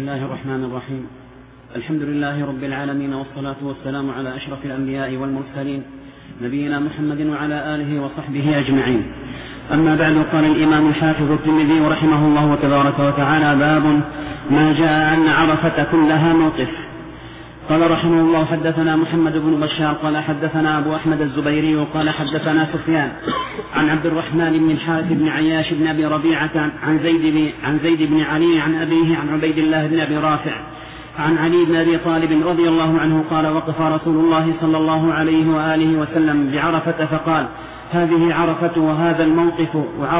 الله الرحمن الرحيم. الحمد لله رب العالمين، والصلاة والسلام على أشرف الأنبياء والمرسلين نبينا محمد وعلى آله وصحبه أجمعين. أما بعد، قال الإمام الحافظ الترمذي رحمه الله تبارك وتعالى: باب ما جاء أن عرفة كلها موقف. قال رحمه الله: حدثنا محمد بن بشار قال حدثنا أبو أحمد الزبيري قال حدثنا سفيان عن عبد الرحمن بن الحارث بن عياش بن أبي ربيعة عن زيد بن علي عن أبيه عن عبيد الله بن أبي رافع عن علي بن أبي طالب رضي الله عنه قال: وقف رسول الله صلى الله عليه وآله وسلم بعرفة فقال: هذه عرفة وهذا الموقف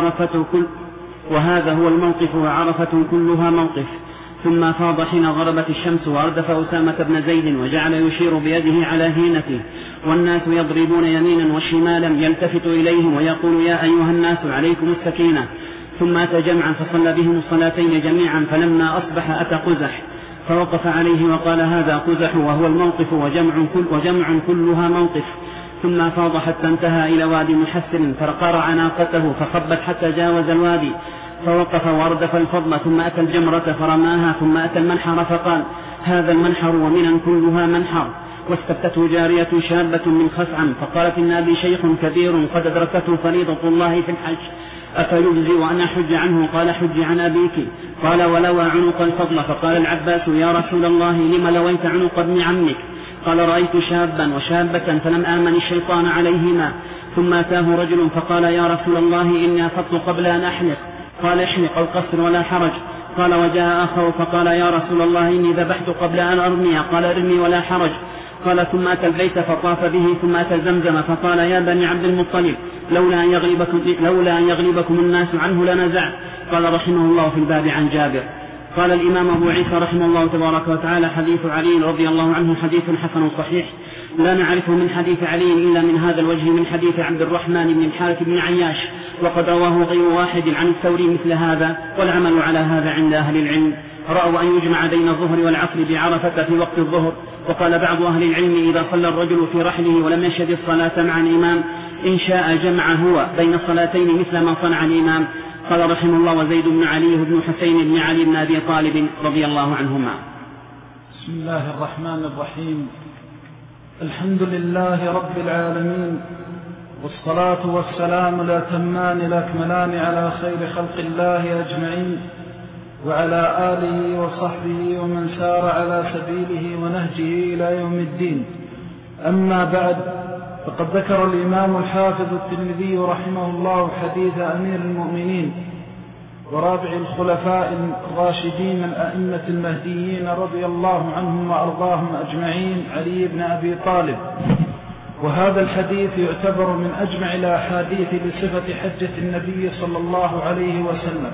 وهذا هو الموقف وعرفة كلها موقف. ثم فاض حين غربت الشمس وأردف أسامة بن زيد وجعل يشير بيده على هينته، والناس يضربون يمينا وشمالا يلتفت إليهم ويقول: يا أيها الناس عليكم السكينة. ثم أتى جمعا فصلى بهم الصلاتين جميعا، فلما أصبح أتى قزح فوقف عليه وقال: هذا قزح وهو الموقف وجمع كلها موقف. ثم فاض حتى انتهى إلى وادي محسر فقرع ناقته فخبت حتى جاوز الوادي فوقف واردف الفضل، ثم أتى الجمرة فرماها، ثم أتى المنحر فقال: هذا المنحر ومنا كلها منحر. واستفتته جارية شابة من خثعم فقالت: إن أبي شيخ كبير قد أدركته فريضة الله في الحج، أفيجزي أن أحج عنه؟ قال: حج عن أبيك. قال: ولوى عنق الفضل. فقال العباس: يا رسول الله، لم لويت عنق ابن عمك؟ قال: رأيت شابا وشابة فلم آمن الشيطان عليهما. ثم أتاه رجل فقال: يا رسول الله، إني أفضت قبل أن أحلق. قال: احلق أو قصر ولا حرج. قال: وجاء آخر فقال: يا رسول الله، إني ذبحت قبل أن أرمي. قال: ارمي ولا حرج. قال: ثم أتى البيت فطاف به، ثم أتى زمزم فقال: يا بني عبد المطلب، لولا أن يغلبكم الناس عنه لنزعت. قال رحمه الله في الباب عن جابر. قال الإمام أبو عيسى رحمه الله تبارك وتعالى: حديث علي رضي الله عنه حديث حسن صحيح، لا نعرفه من حديث علي إلا من هذا الوجه، من حديث عبد الرحمن بن الحارث بن عياش، وقد رواه غير واحد عن الثوري مثل هذا، والعمل على هذا عند أهل العلم. رأوا أن يجمع بين الظهر والعصر بعرفة في وقت الظهر. وقال بعض أهل العلم: إذا صلى الرجل في رحله ولم يشهد الصلاة مع الإمام، إن شاء جمع هو بين الصلاتين مثل ما صنع الإمام. قال رحمه الله: وزيد بن علي بن حسين بن علي بن أبي طالب رضي الله عنهما. بسم الله الرحمن الرحيم. الحمد لله رب العالمين، والصلاة والسلام الأتمان الأكملان على خير خلق الله أجمعين، وعلى آله وصحبه ومن سار على سبيله ونهجه إلى يوم الدين. أما بعد، فقد ذكر الإمام الحافظ الترمذي رحمه الله حديث أمير المؤمنين ورابع الخلفاء الراشدين الأئمة المهديين رضي الله عنهم وأرضاهم أجمعين، علي بن أبي طالب. وهذا الحديث يعتبر من أجمع الأحاديث بصفة حجة النبي صلى الله عليه وسلم،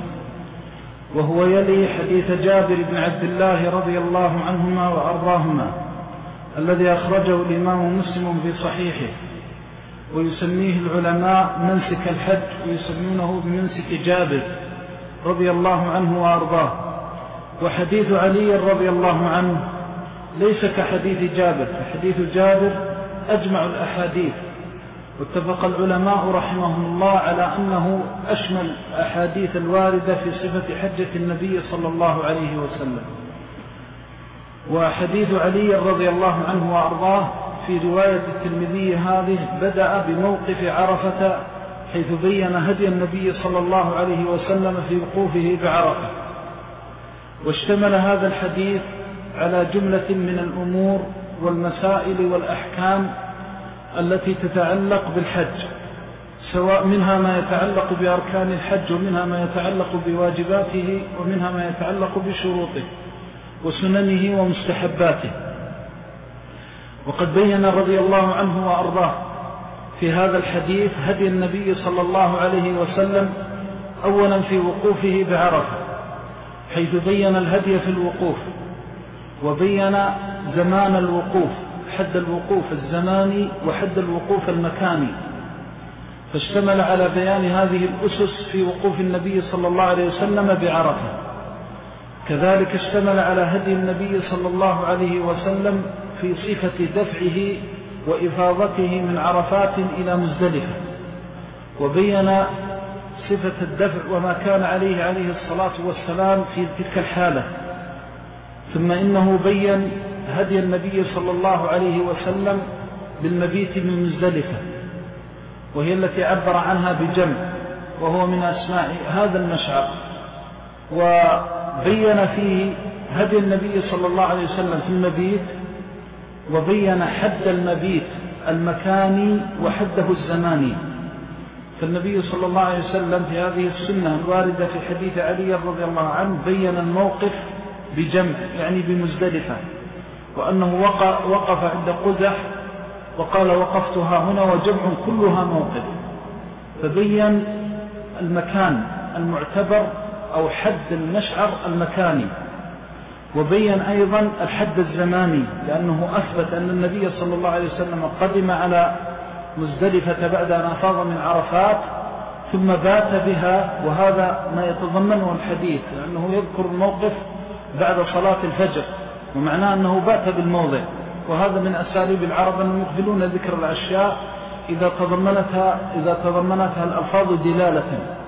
وهو يلي حديث جابر بن عبد الله رضي الله عنهما وأرضاهما الذي أخرجه الإمام مسلم في صحيحه، ويسميه العلماء منسك الحج، ويسمونه بمنسك جابر رضي الله عنه وأرضاه. وحديث علي رضي الله عنه ليس كحديث جابر، فحديث جابر أجمع الأحاديث، واتفق العلماء رحمهم الله على أنه أشمل أحاديث الواردة في صفة حجة النبي صلى الله عليه وسلم. وحديث علي رضي الله عنه وأرضاه في رواية الترمذي هذه بدأ بموقف عرفة، حيث بين هدي النبي صلى الله عليه وسلم في وقوفه بعرفة. واشتمل هذا الحديث على جملة من الأمور والمسائل والأحكام التي تتعلق بالحج، سواء منها ما يتعلق بأركان الحج، ومنها ما يتعلق بواجباته، ومنها ما يتعلق بشروطه وسننه ومستحباته. وقد بين رضي الله عنه وأرضاه في هذا الحديث هدي النبي صلى الله عليه وسلم أولا في وقوفه بعرفة، حيث بين الهدي في الوقوف، وبين زمان الوقوف، حد الوقوف الزماني وحد الوقوف المكاني، فاشتمل على بيان هذه الأسس في وقوف النبي صلى الله عليه وسلم بعرفة. كذلك اشتمل على هدي النبي صلى الله عليه وسلم في صفة دفعه وإفاضته من عرفات إلى مزدلفة، وبين صفة الدفع وما كان عليه الصلاة والسلام في تلك الحالة. ثم إنه بين هدي النبي صلى الله عليه وسلم بالمبيت من مزدلفة، وهي التي عبر عنها بجمع، وهو من أسماء هذا المشعر. وبين فيه هدي النبي صلى الله عليه وسلم في المبيت، وبين حد المبيت المكاني وحده الزماني. فالنبي صلى الله عليه وسلم في هذه السنة الواردة في حديث علي رضي الله عنه بين الموقف بجمع، يعني بمزدلفة، وأنه وقف عند قزح وقال وقفتها هنا، وجمع كلها موقف، فبين المكان المعتبر أو حد المشعر المكاني، وبين أيضا الحد الزماني، لأنه أثبت أن النبي صلى الله عليه وسلم قدم على مزدلفة بعد أن أفاض من عرفات ثم بات بها، وهذا ما يتضمنه الحديث، لأنه يذكر الموقف بعد صلاة الفجر، ومعناه أنه بات بالموضع، وهذا من أساليب العرب أنهم يقبلون ذكر الأشياء إذا تضمنتها الألفاظ دلالة.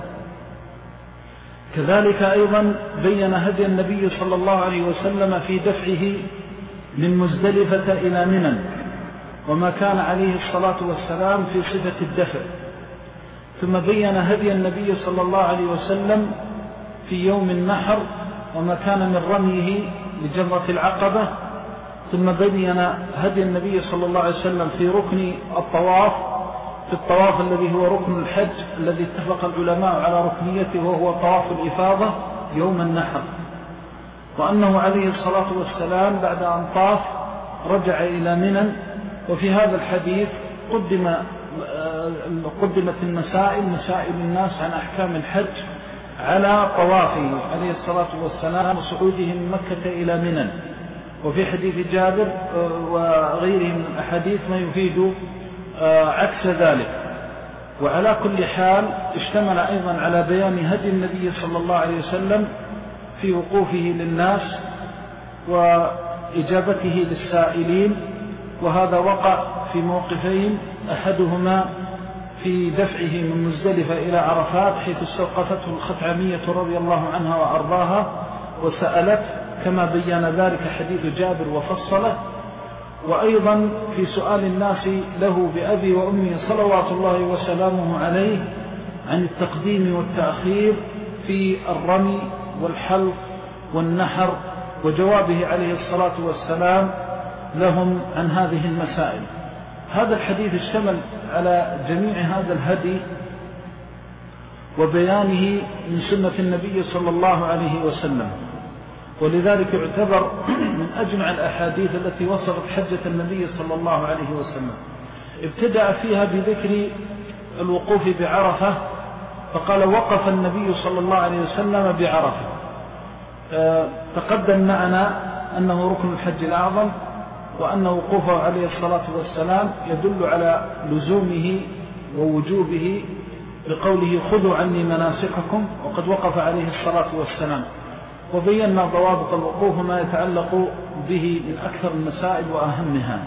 كذلك أيضا بين هدي النبي صلى الله عليه وسلم في دفعه من مزدلفة إلى منى، وما كان عليه الصلاة والسلام في صفة الدفع. ثم بين هدي النبي صلى الله عليه وسلم في يوم النحر، وما كان من رميه لجمرة العقبة. ثم بين هدي النبي صلى الله عليه وسلم في ركن الطواف، في الطواف الذي هو ركن الحج الذي اتفق العلماء على ركنيته، وهو طواف الإفاضة يوم النحر، وأنه عليه الصلاة والسلام بعد أن طاف رجع إلى منى. وفي هذا الحديث قدمت مسائل الناس عن أحكام الحج على طوافه عليه الصلاة والسلام وصعوده من مكة إلى منى. وفي حديث جابر وغيره من الأحاديث ما يفيد عكس ذلك. وعلى كل حال اشتمل أيضا على بيان هدي النبي صلى الله عليه وسلم في وقوفه للناس وإجابته للسائلين، وهذا وقع في موقفين، أحدهما في دفعه من مزدلفة إلى عرفات، حيث استوقفته الخثعمية رضي الله عنها وأرضاها وسألت، كما بيّن ذلك حديث جابر وفصله. وأيضا في سؤال الناس له بأبي وأمي صلوات الله وسلامه عليه عن التقديم والتأخير في الرمي والحلق والنحر، وجوابه عليه الصلاة والسلام لهم عن هذه المسائل. هذا الحديث اشتمل على جميع هذا الهدي وبيانه من سنة النبي صلى الله عليه وسلم، ولذلك يعتبر من أجمع الأحاديث التي وصفت حجة النبي صلى الله عليه وسلم. ابتدأ فيها بذكر الوقوف بعرفة، فقال وقف النبي صلى الله عليه وسلم بعرفة. تقدم معنا أنه ركن الحج الأعظم، وأن وقوفه عليه الصلاة والسلام يدل على لزومه ووجوبه بقوله خذوا عني مناسككم، وقد وقف عليه الصلاة والسلام. وبينا ضوابط الوقوف ما يتعلق به من أكثر المسائل وأهمها.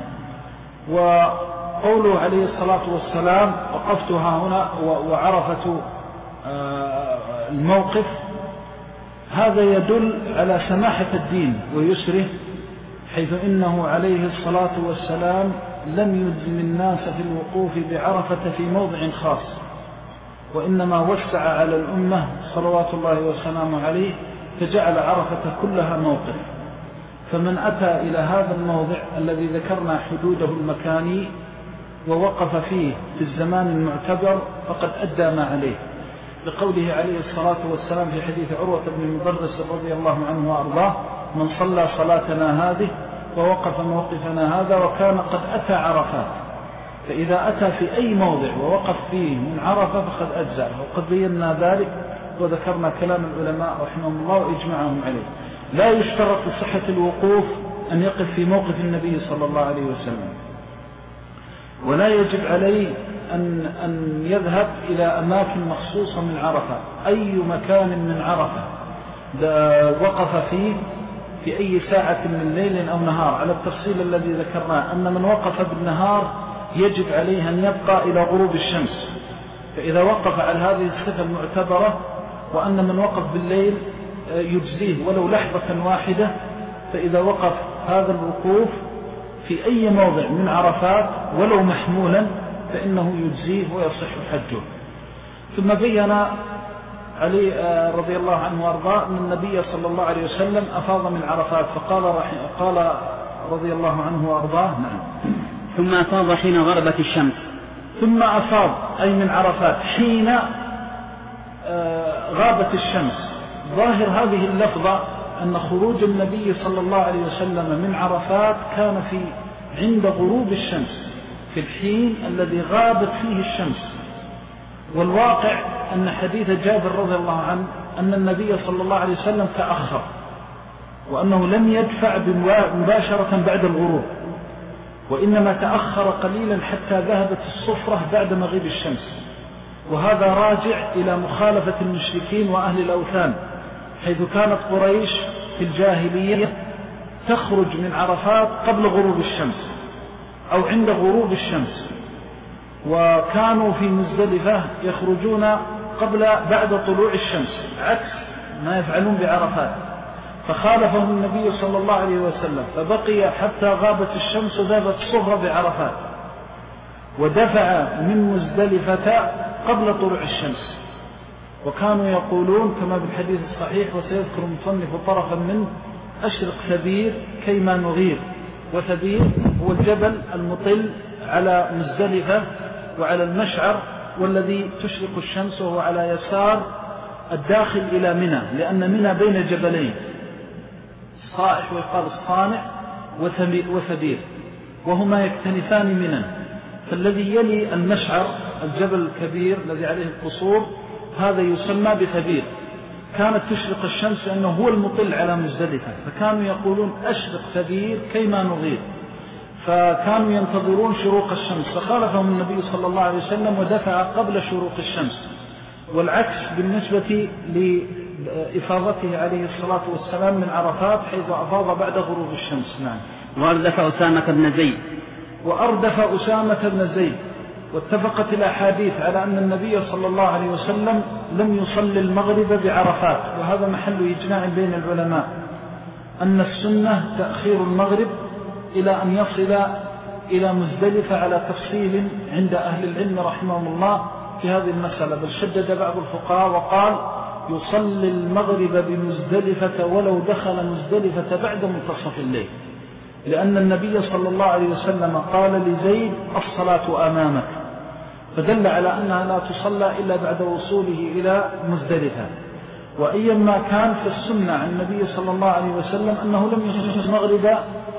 وقوله عليه الصلاة والسلام وقفتها هنا وعرفة الموقف، هذا يدل على سماحة الدين ويسره، حيث إنه عليه الصلاة والسلام لم يلزم الناس في الوقوف بعرفة في موضع خاص، وإنما وسع على الأمة صلوات الله وسلامه عليه، فجعل عرفة كلها موقف. فمن أتى إلى هذا الموضع الذي ذكرنا حدوده المكاني ووقف فيه في الزمان المعتبر فقد أدى ما عليه، لقوله عليه الصلاة والسلام في حديث عروة بن مدرس رضي الله عنه وأرضاه: من صلى صلاتنا هذه ووقف موقفنا هذا وكان قد أتى عرفات. فإذا أتى في أي موضع ووقف فيه من عرفة فقد أجزأ، وقد بينا ذلك وذكرنا كلام العلماء رحمهم الله وإجمعهم عليه. لا يشترط لصحة الوقوف أن يقف في موقف النبي صلى الله عليه وسلم، ولا يجب عليه أن يذهب إلى أماكن مخصوصة من عرفة. أي مكان من عرفة وقف فيه في أي ساعة من ليل أو نهار، على التفصيل الذي ذكرناه أن من وقف بالنهار يجب عليه أن يبقى إلى غروب الشمس، فإذا وقف على هذه الصفة المعتبرة، وأن من وقف بالليل يجزيه ولو لحظة واحدة، فإذا وقف هذا الوقوف في أي موضع من عرفات ولو محمولا فإنه يجزيه ويصح حجه. ثم بين علي رضي الله عنه وارضاه أن النبي صلى الله عليه وسلم أفاض من عرفات، قال رضي الله عنه وارضاه ثم أفاض حين غربت الشمس. ثم أفاض أي من عرفات حين غابت الشمس. ظاهر هذه اللفظة أن خروج النبي صلى الله عليه وسلم من عرفات كان عند غروب الشمس في الحين الذي غابت فيه الشمس. والواقع أن حديث جابر رضي الله عنه أن النبي صلى الله عليه وسلم تأخر، وأنه لم يدفع مباشرة بعد الغروب، وإنما تأخر قليلا حتى ذهبت الصفرة بعد مغيب الشمس. وهذا راجع إلى مخالفة المشركين وأهل الأوثان، حيث كانت قريش في الجاهلية تخرج من عرفات قبل غروب الشمس أو عند غروب الشمس، وكانوا في مزدلفة يخرجون بعد طلوع الشمس عكس ما يفعلون بعرفات. فخالفهم النبي صلى الله عليه وسلم فبقي حتى غابت الشمس وذهبت الصفرة بعرفات، ودفع من مزدلفة قبل طلوع الشمس. وكانوا يقولون كما بالحديث الصحيح وسيذكر المصنف طرفا منه: أشرق ثبير كيما نغير. وثبير هو الجبل المطل على مزدلفة وعلى المشعر، والذي تشرق الشمس وهو على يسار الداخل إلى منى، لأن منى بين جبلين صائح ويقال الصانع وثبير، وهما يكتنفان منى. فالذي يلي المشعر الجبل الكبير الذي عليه القصور هذا يسمى بثبير. كانت تشرق الشمس لأنه هو المطل على مزدلفة، فكانوا يقولون أشرق ثبير كيما نغير، فكانوا ينتظرون شروق الشمس. فخالفهم النبي صلى الله عليه وسلم ودفع قبل شروق الشمس. والعكس بالنسبة لإفاضته عليه الصلاة والسلام من عرفات، حيث أفاض بعد غروب الشمس. نعم. وأردف أسامة بن زيد. وأردف أسامة بن زيد. واتفقت الأحاديث على أن النبي صلى الله عليه وسلم لم يصلي المغرب بعرفات، وهذا محل إجماع بين العلماء أن السنة تأخير المغرب إلى أن يصل إلى مزدلفة، على تفصيل عند أهل العلم رحمهم الله في هذه المسألة. بل شدد بعض الفقهاء وقال يصلي المغرب بمزدلفة ولو دخل مزدلفة بعد منتصف الليل، لأن النبي صلى الله عليه وسلم قال لزيد: الصلاة أمامك، فدل على أنها لا تصلى إلا بعد وصوله إلى مزدلفة. وأيما كان في السنة عن النبي صلى الله عليه وسلم أنه لم يصلي المغرب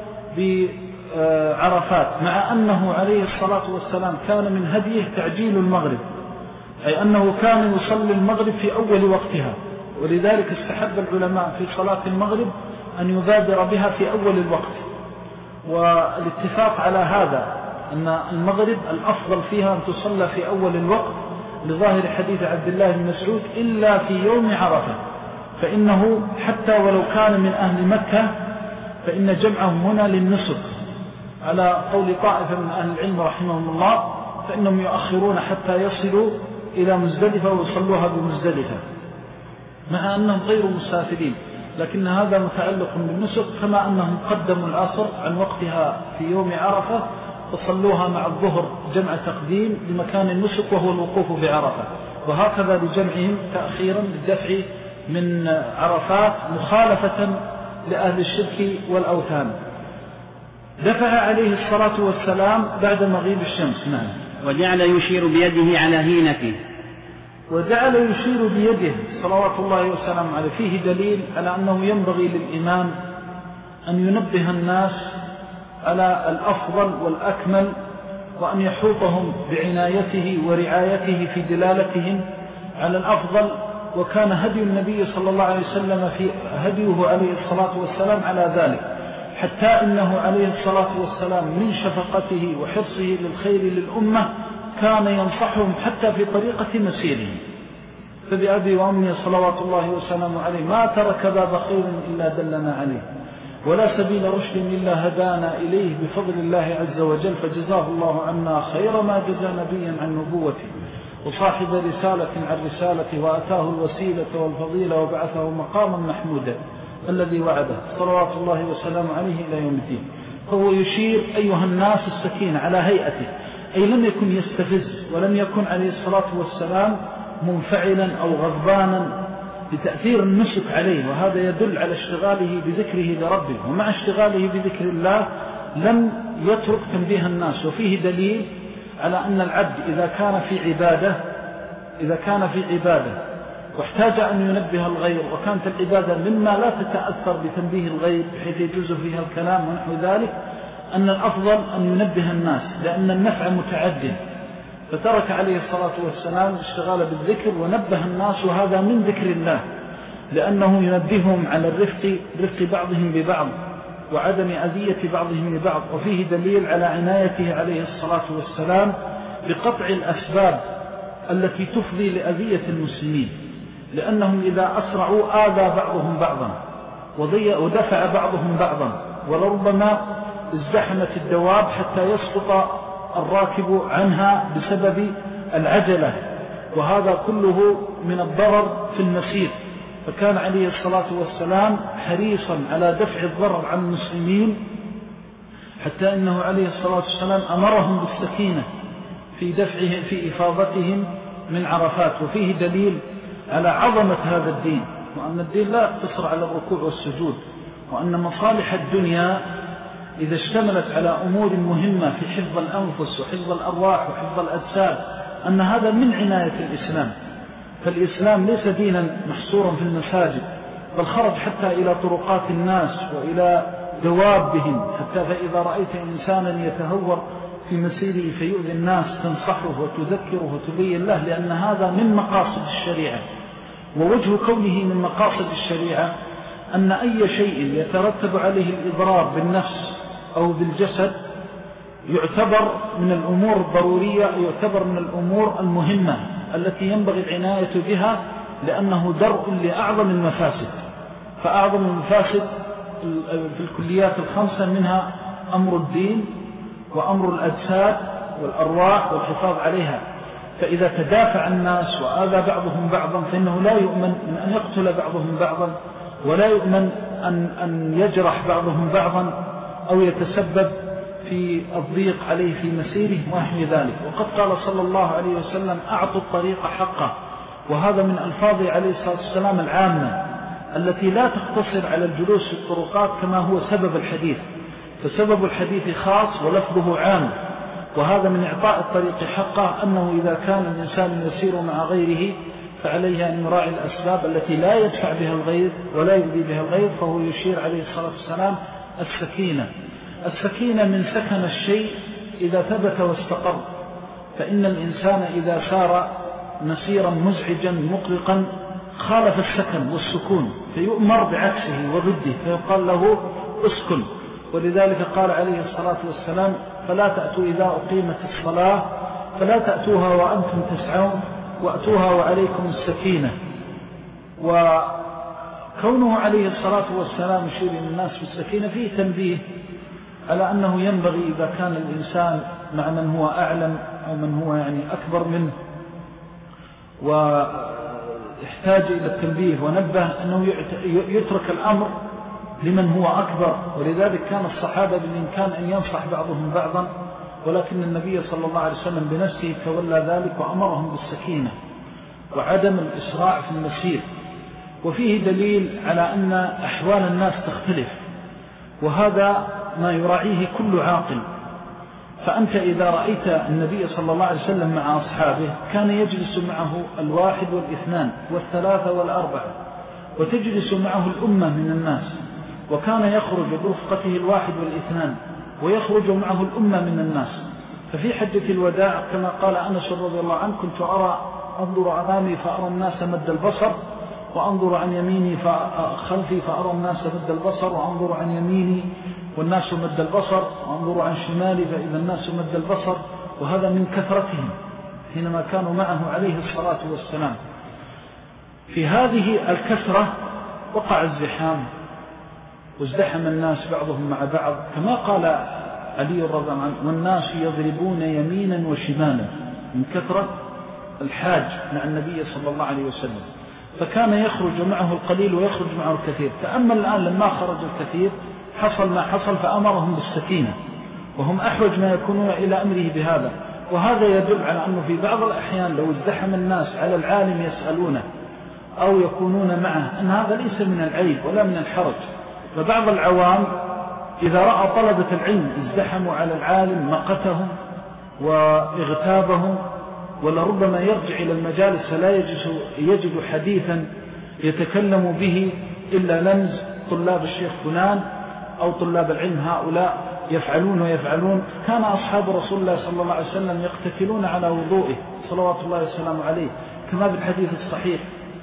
بعرفات، مع أنه عليه الصلاة والسلام كان من هديه تعجيل المغرب، أي أنه كان يصلي المغرب في أول وقتها. ولذلك استحب العلماء في صلاة المغرب أن يبادر بها في أول الوقت. والاتفاق على هذا أن المغرب الأفضل فيها أن تصلى في أول الوقت، لظاهر حديث عبد الله بن مسعود: إلا في يوم عرفة، فإنه حتى ولو كان من أهل مكة فإن جمعهم هنا للنسك، على قول طائفة من أهل العلم رحمهم الله، فإنهم يؤخرون حتى يصلوا إلى مزدلفة ويصلوها بمزدلفة، مع أنهم غير مسافرين، لكن هذا متعلق بالنسك، كما أنهم قدموا العصر عن وقتها في يوم عرفة وصلوها مع الظهر جمع تقديم لمكان النسك وهو الوقوف بعرفة. وهكذا لجمعهم تأخيرا للدفع من عرفات مخالفة لأهل الشرك والأوثان. دفع عليه الصلاة والسلام بعد مغيب الشمس. نعم. وجعل يشير بيده على هينته. وجعل يشير بيده صلوات الله وسلامه عليه. فيه دليل على أنه ينبغي للإمام أن ينبه الناس على الأفضل والأكمل، وأن يحوطهم بعنايته ورعايته في دلالتهم على الأفضل. وكان هدي النبي صلى الله عليه وسلم في هديه عليه الصلاة والسلام على ذلك، حتى إنه عليه الصلاة والسلام من شفقته وحرصه للخير للأمة كان ينصحهم حتى في طريقة مسيرهم. فبأبي وأمي صلوات الله وسلامه عليه ما ترك باب خير إلا دلنا عليه، ولا سبيل رشد إلا هدانا إليه بفضل الله عز وجل، فجزاه الله عنا خير ما جزى نبيا عن نبوته، وصاحب رسالة عن رسالته، وأتاه الوسيلة والفضيلة وبعثه مقاما محمودا. الذي وعده صلوات الله وسلامه عليه إلى يوم الدين. فهو يشير أيها الناس السكينة على هيئته، أي لم يكن يستفز، ولم يكن عليه الصلاة والسلام منفعلا أو غضبانا بتأثير النسك عليه، وهذا يدل على اشتغاله بذكره لربه. ومع اشتغاله بذكر الله لم يترك تنبيه الناس. وفيه دليل على أن العبد إذا كان في عبادة واحتاج أن ينبه الغير، وكانت العبادة مما لا تتأثر بتنبيه الغير بحيث يجوز فيها الكلام ونحو ذلك، أن الأفضل أن ينبه الناس، لأن النفع متعدد. فترك عليه الصلاة والسلام اشتغال بالذكر ونبه الناس، وهذا من ذكر الله، لأنه ينبههم على رفق بعضهم ببعض وعدم أذية بعضهم لبعض. وفيه دليل على عنايته عليه الصلاة والسلام بقطع الأسباب التي تفضي لأذية المسلمين، لأنهم إذا أسرعوا آذى بعضهم بعضا ودفع بعضهم بعضا، ولربما ازدحمت الدواب حتى يسقط الراكب عنها بسبب العجلة، وهذا كله من الضرر في المسير. فكان عليه الصلاة والسلام حريصا على دفع الضرر عن المسلمين، حتى إنه عليه الصلاة والسلام أمرهم بالسكينة في إفاضتهم من عرفات. وفيه دليل على عظمة هذا الدين، وأن الدين لا يقتصر على الركوع والسجود، وأن مصالح الدنيا إذا اشتملت على أمور مهمة في حفظ الأنفس وحفظ الأرواح وحفظ الأجساد، أن هذا من عناية الإسلام. فالإسلام ليس دينا محصورا في المساجد، بل خرج حتى إلى طرقات الناس وإلى دوابهم، حتى فإذا رأيت إنسانا يتهور في مسيره فيؤذي الناس تنصحه وتذكره وتبين له، لأن هذا من مقاصد الشريعة. ووجه كونه من مقاصد الشريعة أن أي شيء يترتب عليه الإضرار بالنفس أو بالجسد يعتبر من الأمور الضرورية، يعتبر من الأمور المهمة التي ينبغي العناية بها، لأنه درء لأعظم المفاسد. فأعظم المفاسد في الكليات الخمسة منها أمر الدين وأمر الأجساد والأرواح والحفاظ عليها. فإذا تدافع الناس وآذى بعضهم بعضا فإنه لا يؤمن من أن يقتل بعضهم بعضا، ولا يؤمن أن يجرح بعضهم بعضا أو يتسبب في الضيق عليه في مسيره ونحو ذلك. وقد قال صلى الله عليه وسلم: أعطوا الطريق حقه. وهذا من ألفاظه عليه الصلاة والسلام العامة التي لا تقتصر على الجلوس في الطرقات كما هو سبب الحديث، فسبب الحديث خاص ولفظه عام. وهذا من إعطاء الطريق حقه، أنه إذا كان الإنسان يسير مع غيره فعليه أن يراعي الأسباب التي لا يدفع بها الغير ولا يؤذي بها الغير. فهو يشير عليه الصلاة والسلام السكينة من سكن الشيء إذا ثبت واستقر. فإن الإنسان إذا سار مسيرا مزعجا مقلقا خالف السكن والسكون، فيؤمر بعكسه وضده، فيقال له اسكن. ولذلك قال عليه الصلاة والسلام: فلا تأتوا إذا أقيمت الصلاة فلا تأتوها وأنتم تسعون وأتوها وعليكم السكينة. وكونه عليه الصلاة والسلام يشير الناس بالسكينة فيه تنبيه على أنه ينبغي إذا كان الإنسان مع من هو أعلم أو من هو أكبر منه واحتاج إلى التنبيه ونبه، أنه يترك الأمر لمن هو أكبر. ولذلك كان الصحابة بالإمكان أن ينصح بعضهم بعضا، ولكن النبي صلى الله عليه وسلم بنفسه تولى ذلك وأمرهم بالسكينة وعدم الإسراع في المسير. وفيه دليل على أن أحوال الناس تختلف، وهذا ما يراعيه كل عاقل. فأنت إذا رأيت النبي صلى الله عليه وسلم مع أصحابه كان يجلس معه الواحد والاثنان والثلاثة والأربعة، وتجلس معه الأمة من الناس، وكان يخرج برفقته الواحد والاثنان ويخرج معه الأمة من الناس. ففي حجة الوداع كما قال أنس رضي الله عنه: كنت أنظر أمامي فأرى الناس مد البصر، وأنظر عن يميني خلفي فأرى الناس مد البصر، وأنظر عن يميني والناس مد البصر، وأنظر عن شمالي فإذا الناس مد البصر. وهذا من كثرتهم حينما كانوا معه عليه الصلاة والسلام. في هذه الكثرة وقع الزحام وازدحم الناس بعضهم مع بعض، كما قال علي رضي الله عنه: والناس يضربون يمينا وشمالا، من كثرة الحاج مع النبي صلى الله عليه وسلم. فكان يخرج معه القليل ويخرج معه الكثير. فأما الآن لما خرج الكثير حصل ما حصل فأمرهم بالسكينة، وهم أحوج ما يكونون إلى أمره بهذا. وهذا يدل على أنه في بعض الأحيان لو ازدحم الناس على العالم يسألونه أو يكونون معه أن هذا ليس من العيب ولا من الحرج. فبعض العوام إذا رأى طلبة العلم ازدحموا على العالم مقتهم واغتابهم، ولربما يرجع إلى المجالس فلا يجد حديثا يتكلم به إلا لمز طلاب الشيخ فلان أو طلاب العلم هؤلاء يفعلون ويفعلون. كان أصحاب رسول الله صلى الله عليه وسلم يقتتلون على وضوئه صلوات الله وسلامه عليه كما بالحديث الصحيح،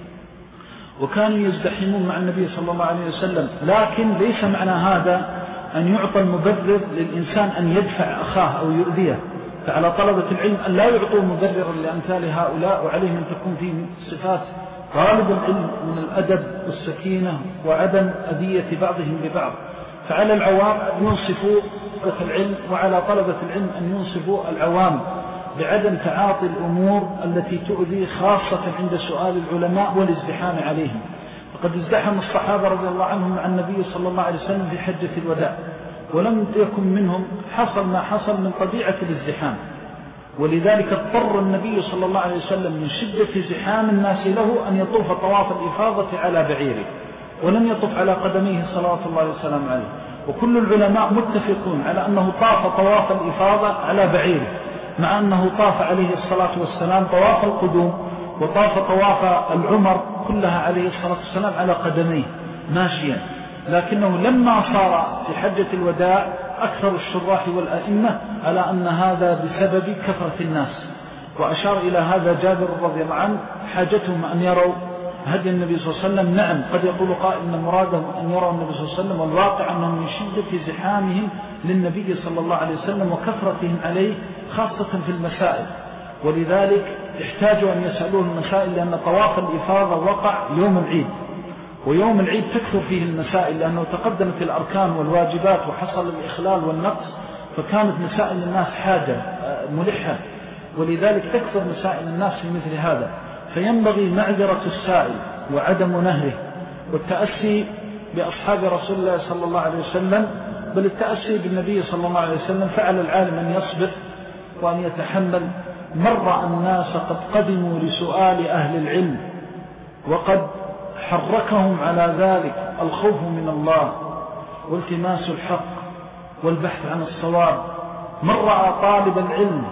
وكانوا يزدحمون مع النبي صلى الله عليه وسلم. لكن ليس معنى هذا أن يعطى المبرر للإنسان أن يدفع أخاه أو يؤذيه. فعلى طلبة العلم أن لا يعطوا مبررا لأمثال هؤلاء، وعليهم أن تكون فيه صفات طالب العلم من الأدب والسكينة وعدم أذية بعضهم لبعض. فعلى العوام أن ينصفوا طلبة العلم، وعلى طلبة العلم أن ينصفوا العوام بعدم تعاطي الأمور التي تؤذي، خاصة عند سؤال العلماء والازدحام عليهم. فقد ازدحم الصحابة رضي الله عنهم مع النبي صلى الله عليه وسلم في حجة الوداع، ولم يكن منهم حصل ما حصل من طبيعة الازدحام، ولذلك اضطر النبي صلى الله عليه وسلم من شدة زحام الناس له أن يطوف طواف الإفاضة على بعيره، ولم يطف على قدميه صلوات الله وسلام عليه. وكل العلماء متفقون على أنه طاف طواف الإفاضة على بعيره، مع أنه طاف عليه الصلاة والسلام طواف القدوم وطاف طواف العمر كلها عليه الصلاة والسلام على قدميه ماشيا. لكنه لما صار في حجة الوداع أكثر الشراح والأئمة على أن هذا بسبب كثرة الناس، وأشار إلى هذا جابر رضي الله عنه حاجتهم أن يروا هدي النبي صلى الله عليه وسلم. نعم قد يقول قائل إن مرادهم أن يروا النبي صلى الله عليه وسلم، والواقع أنهم من شدة زحامهم للنبي صلى الله عليه وسلم وكثرتهم عليه خاصة في المسائل، ولذلك احتاجوا أن يسألوه المسائل، لأن طواف الإفاضة وقع يوم العيد، ويوم العيد تكثر فيه المسائل لأنه تقدمت الأركان والواجبات وحصل الإخلال والنقص، فكانت مسائل الناس حاجة ملحة، ولذلك تكثر مسائل الناس في مثل هذا. فينبغي معذرة السائل وعدم نهره والتأسي بأصحاب رسول الله صلى الله عليه وسلم، بل التأسي بالنبي صلى الله عليه وسلم. فعل العالم أن يصبر وأن يتحمل. مر الناس قد قدموا لسؤال أهل العلم، وقد حركهم على ذلك الخوف من الله والتماس الحق والبحث عن الصواب. من رأى طالب العلم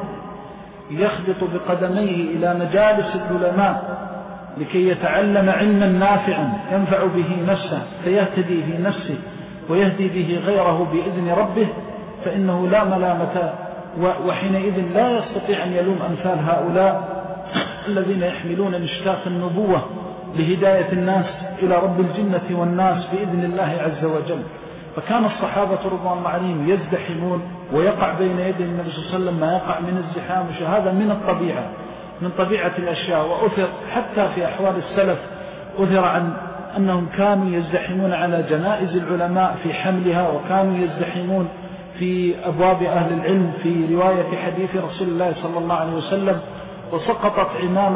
يخبط بقدميه إلى مجالس العلماء لكي يتعلم علما نافعا ينفع به نفسه فيهتدي في نفسه ويهدي به غيره بإذن ربه، فإنه لا ملامة، وحينئذ لا يستطيع أن يلوم أمثال هؤلاء الذين يحملون مشكاة النبوة لهداية الناس إلى رب الجنة والناس بإذن الله عز وجل. فكان الصحابة رضوان الله عليهم يزدحمون، ويقع بين يدي النبي صلى الله عليه وسلم ما يقع من الزحام، وهذا من الطبيعة، من طبيعة الأشياء. وأثر حتى في أحوال السلف أثر عن أنهم كانوا يزدحمون على جنائز العلماء في حملها، وكانوا يزدحمون في أبواب أهل العلم في رواية حديث رسول الله صلى الله عليه وسلم. وسقطت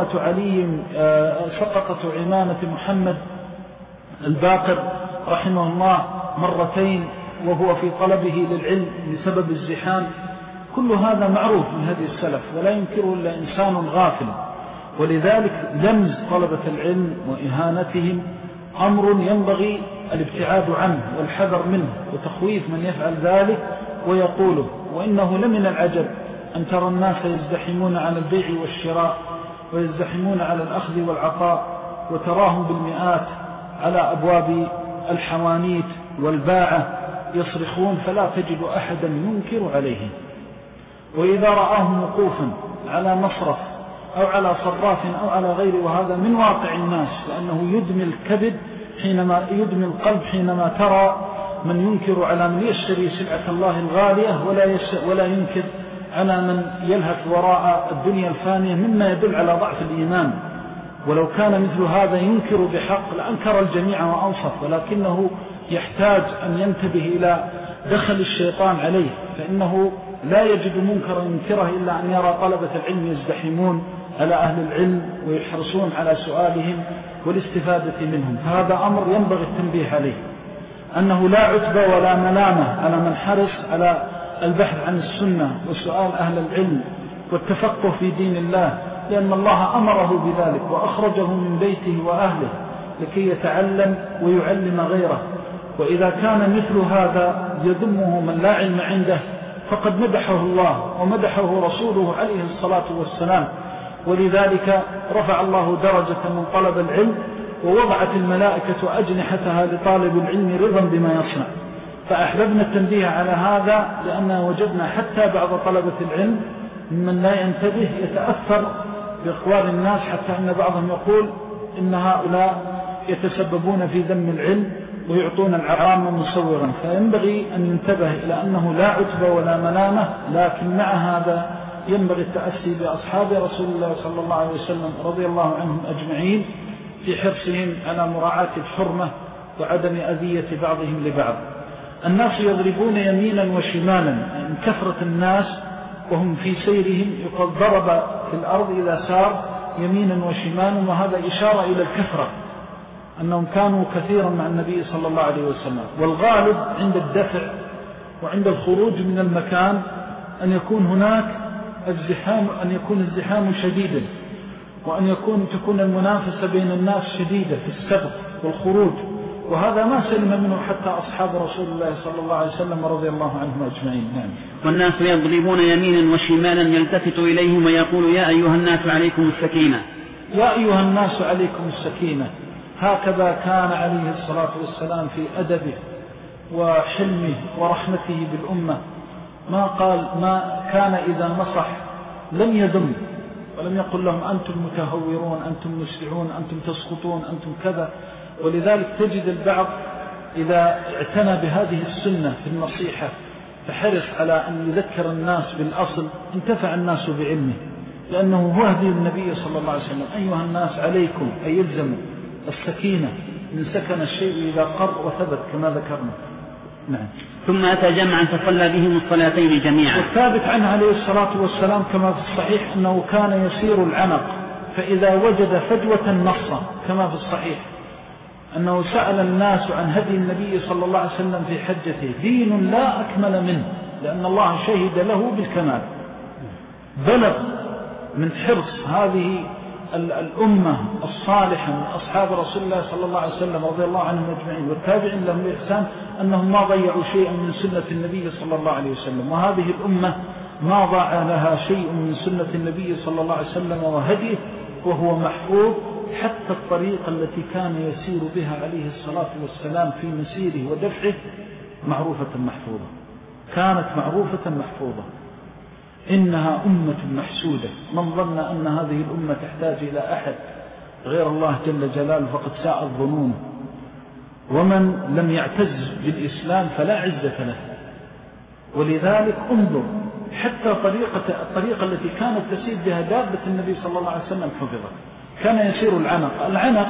عمامة محمد الباقر رحمه الله مرتين وهو في طلبه للعلم بسبب الزحام. كل هذا معروف من هذه السلف ولا ينكره إلا إنسان غافل. ولذلك لمز طلبة العلم وإهانتهم أمر ينبغي الابتعاد عنه والحذر منه وتخويف من يفعل ذلك ويقوله. وإنه لمن العجب أن ترى الناس يزدحمون على البيع والشراء ويزدحمون على الأخذ والعطاء، وتراهم بالمئات على أبواب الحوانيت والباعة يصرخون فلا تجد أحدا ينكر عليهم. وإذا رآهم وقوفا على مصرف أو على صراف أو على غيره، وهذا من واقع الناس، لأنه يدمي الكبد حينما يدمي القلب حينما ترى من ينكر على من يشتري سلعة الله الغالية ولا ينكر على من يلهث وراء الدنيا الفانية، مما يدل على ضعف الإيمان. ولو كان مثل هذا ينكر بحق لأنكر الجميع وأنصف، ولكنه يحتاج أن ينتبه إلى دخل الشيطان عليه، فإنه لا يجد منكرا ينكره إلا أن يرى طلبة العلم يزدحمون على أهل العلم ويحرصون على سؤالهم والاستفادة منهم. هذا أمر ينبغي التنبيه عليه، أنه لا عتبة ولا ملامة على من حرص على البحث عن السنة وسؤال أهل العلم والتفقه في دين الله، لأن الله أمره بذلك وأخرجه من بيته وأهله لكي يتعلم ويعلم غيره. وإذا كان مثل هذا يذمه من لا علم عنده فقد مدحه الله ومدحه رسوله عليه الصلاة والسلام، ولذلك رفع الله درجة من طلب العلم ووضعت الملائكة أجنحتها لطالب العلم رضا بما يصنع. فأحببنا التنبيه على هذا لأننا وجدنا حتى بعض طلبة العلم من لا ينتبه يتأثر بأقوال الناس، حتى أن بعضهم يقول إن هؤلاء يتسببون في ذم العلم ويعطون العوام مصورا. فينبغي أن ينتبه إلى أنه لا عتبة ولا ملامة، لكن مع هذا ينبغي التأسي بأصحاب رسول الله صلى الله عليه وسلم رضي الله عنهم أجمعين في حرصهم على مراعاة الحرمة وعدم أذية بعضهم لبعض. الناس يضربون يمينا وشمالا، يعني كثرة الناس وهم في سيرهم يقول ضرب في الأرض إذا سار يمينا وشمالا، وهذا إشارة إلى الكثرة، أنهم كانوا كثيرا مع النبي صلى الله عليه وسلم. والغالب عند الدفع وعند الخروج من المكان أن يكون هناك الزحام، أن يكون الزحام شديدا، وأن تكون المنافسة بين الناس شديدة في السبق والخروج، وهذا ما سلم منه حتى أصحاب رسول الله صلى الله عليه وسلم رضي الله عنهم أجمعين. نعم. والناس يضربون يمينا وشمالا يلتفت إليهم ويقول يا أيها الناس عليكم السكينة. يا أيها الناس عليكم السكينة. هكذا كان عليه الصلاة والسلام في أدبه وحلمه ورحمته بالأمة. ما كان إذا نصح لم يذم ولم يقل لهم أنتم متهورون، أنتم مسرعون، أنتم تسقطون، أنتم كذا. ولذلك تجد البعض إذا اعتنى بهذه السنة في النصيحة فحرص على أن يذكر الناس بالأصل انتفع الناس بعلمه، لأنه هو هدي النبي صلى الله عليه وسلم. أيها الناس عليكم أي يلزموا السكينة، من سكن الشيء إذا قر وثبت كما ذكرنا. نعم. ثم أتى جمعا فصلى بهم الصلاتين جميعا. والثابت عنه عليه الصلاة والسلام كما في الصحيح أنه كان يسير العنق، فإذا وجد فجوة نص كما في الصحيح أنه سأل الناس عن هدي النبي صلى الله عليه وسلم في حجته، دين لا أكمل منه، لأن الله شهد له بالكمال. بلغ من حرص هذه الأمة الصالحة من أصحاب رسول الله صلى الله عليه وسلم رضي الله عنهم أجمعين والتابعين لهم بإحسان أنهم ما ضيعوا شيئا من سنة النبي صلى الله عليه وسلم، وهذه الأمة ما ضاع لها شيء من سنة النبي صلى الله عليه وسلم وهديه، وهو محفوظ. حتى الطريقة التي كان يسير بها عليه الصلاة والسلام في مسيره ودفعه معروفة محفوظة، كانت معروفة محفوظة. إنها أمة محسودة، من ظن أن هذه الأمة تحتاج إلى أحد غير الله جل جلاله فقد ساء الظنون، ومن لم يعتز بالإسلام فلا عزة له. ولذلك انظر حتى الطريقة التي كانت تسير بها دابة النبي صلى الله عليه وسلم حفظت. كان يسير العنق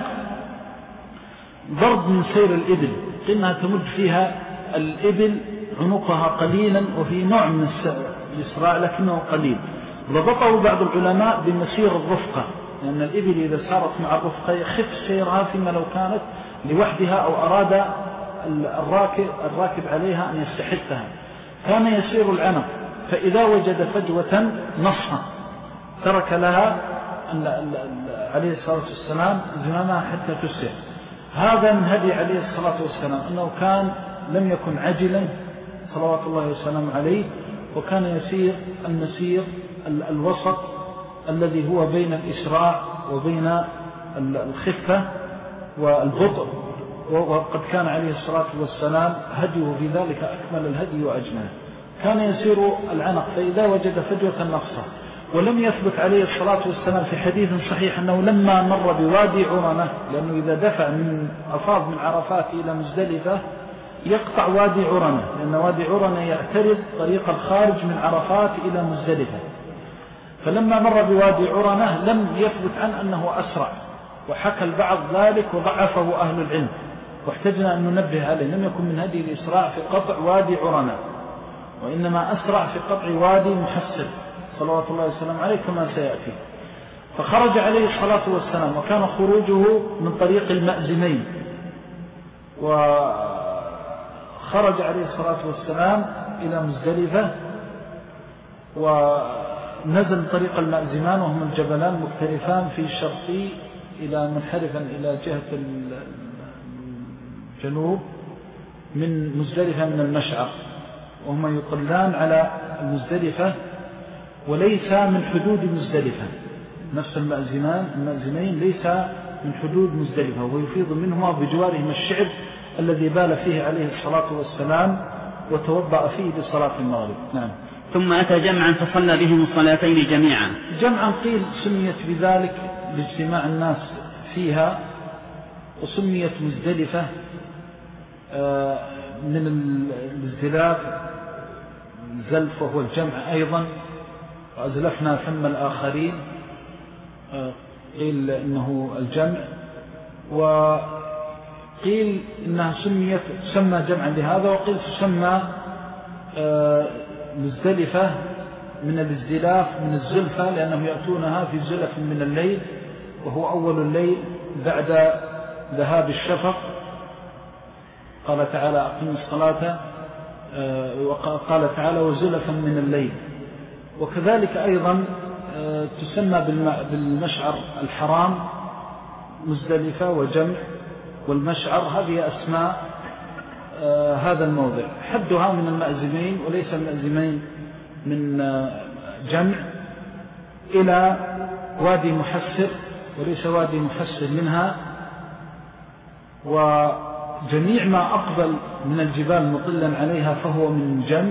ضرب من سير الإبل، إنها تمد فيها الإبل عنقها قليلا وفي نوع من الإسراع لكنه قليل. ضبطه بعض العلماء بمسير الرفقة، لأن الإبل إذا سارت مع الرفقة يخف سيرها فيما لو كانت لوحدها أو أراد الراكب عليها أن يستحثها. كان يسير العنق، فإذا وجد فجوة نصها ترك لها عليه الصلاة والسلام زمامها حتى تسير. هذا من هدي عليه الصلاة والسلام أنه كان لم يكن عجلا صلوات الله وسلم عليه، وكان يسير المسير الوسط الذي هو بين الإسراع وبين الخفة والبطء. وقد كان عليه الصلاة والسلام هديه في ذلك أكمل الهدي وأجمله. كان يسير العنق فإذا وجد فجوة نقصة. ولم يثبت عليه الصلاة والسلام في حديث صحيح أنه لما مر بوادي عرنة، لأنه إذا دفع أفاض من عرفات إلى مزدلفة يقطع وادي عرنة، لأن وادي عرنة يعترض طريق الخارج من عرفات إلى مزدلفة. فلما مر بوادي عرنة لم يثبت عنه أنه أسرع، وحكى البعض ذلك وضعفه أهل العلم، واحتجنا أن ننبه عليه. لم يكن من هدي الإسراع في قطع وادي عرنة، وإنما أسرع في قطع وادي محسر صلوات الله وسلم عليه كما سيأتي. فخرج عليه الصلاة والسلام، وكان خروجه من طريق المأزمين، وخرج عليه الصلاة والسلام إلى مزدلفة، ونزل طريق المأزمان وهم الجبلان مختلفان في شرقي إلى منحرفا إلى جهة الجنوب من مزدلفة من المشعر، وهم يطلان على المزدلفة وليس من حدود مزدلفة. نفس المأزمين ليس من حدود مزدلفة، ويفيض منهما بجوارهم الشعب الذي بال فيه عليه الصلاة والسلام وتوضأ فيه لصلاة المغرب. نعم. ثم أتى جمعا فصلى بهم الصلاتين جميعا. جمعا قيل سميت بذلك لاجتماع الناس فيها، وسميت مزدلفة من الازدلاف، الزلف وهو الجمع أيضا، وأزلفنا ثم الآخرين قيل إنه الجمع، وقيل إنها سمى جمعا لهذا، وقيل تسمى مزدلفة من الازدلاف من الزلفة، لأنهم يأتونها في زلف من الليل، وهو أول الليل بعد ذهاب الشفق. قال تعالى أقم الصلاة، وقال تعالى وزلفا من الليل. وكذلك أيضا تسمى بالمشعر الحرام مزدلفة وجمع، والمشعر هذه أسماء هذا الموضع. حدها من المأزمين، وليس المأزمين من جمع، إلى وادي محسر، وليس وادي محسر منها. وجميع ما أقبل من الجبال مطلا عليها فهو من جمع،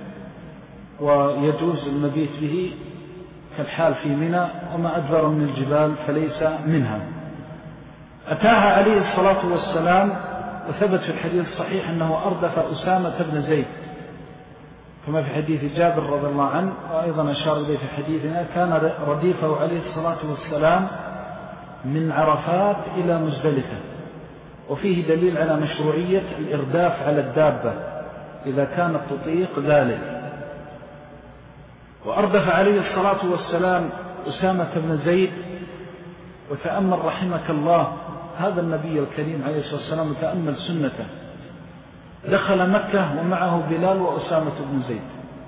ويجوز المبيت به كالحال في منى، وما أدبر من الجبال فليس منها. أتاها عليه الصلاة والسلام، وثبت في الحديث الصحيح أنه أردف أسامة بن زيد، كما في حديث جابر رضي الله عنه، وأيضا أشار إليه في حديثنا، كان رديفه عليه الصلاة والسلام من عرفات إلى مزدلفة. وفيه دليل على مشروعية الإرداف على الدابة إذا كانت تطيق ذلك. وأردف عليه الصلاة والسلام أسامة بن زيد. وتأمل رحمك الله هذا النبي الكريم عليه الصلاة والسلام، وتأمل سنته، دخل مكة ومعه بلال وأسامة بن زيد،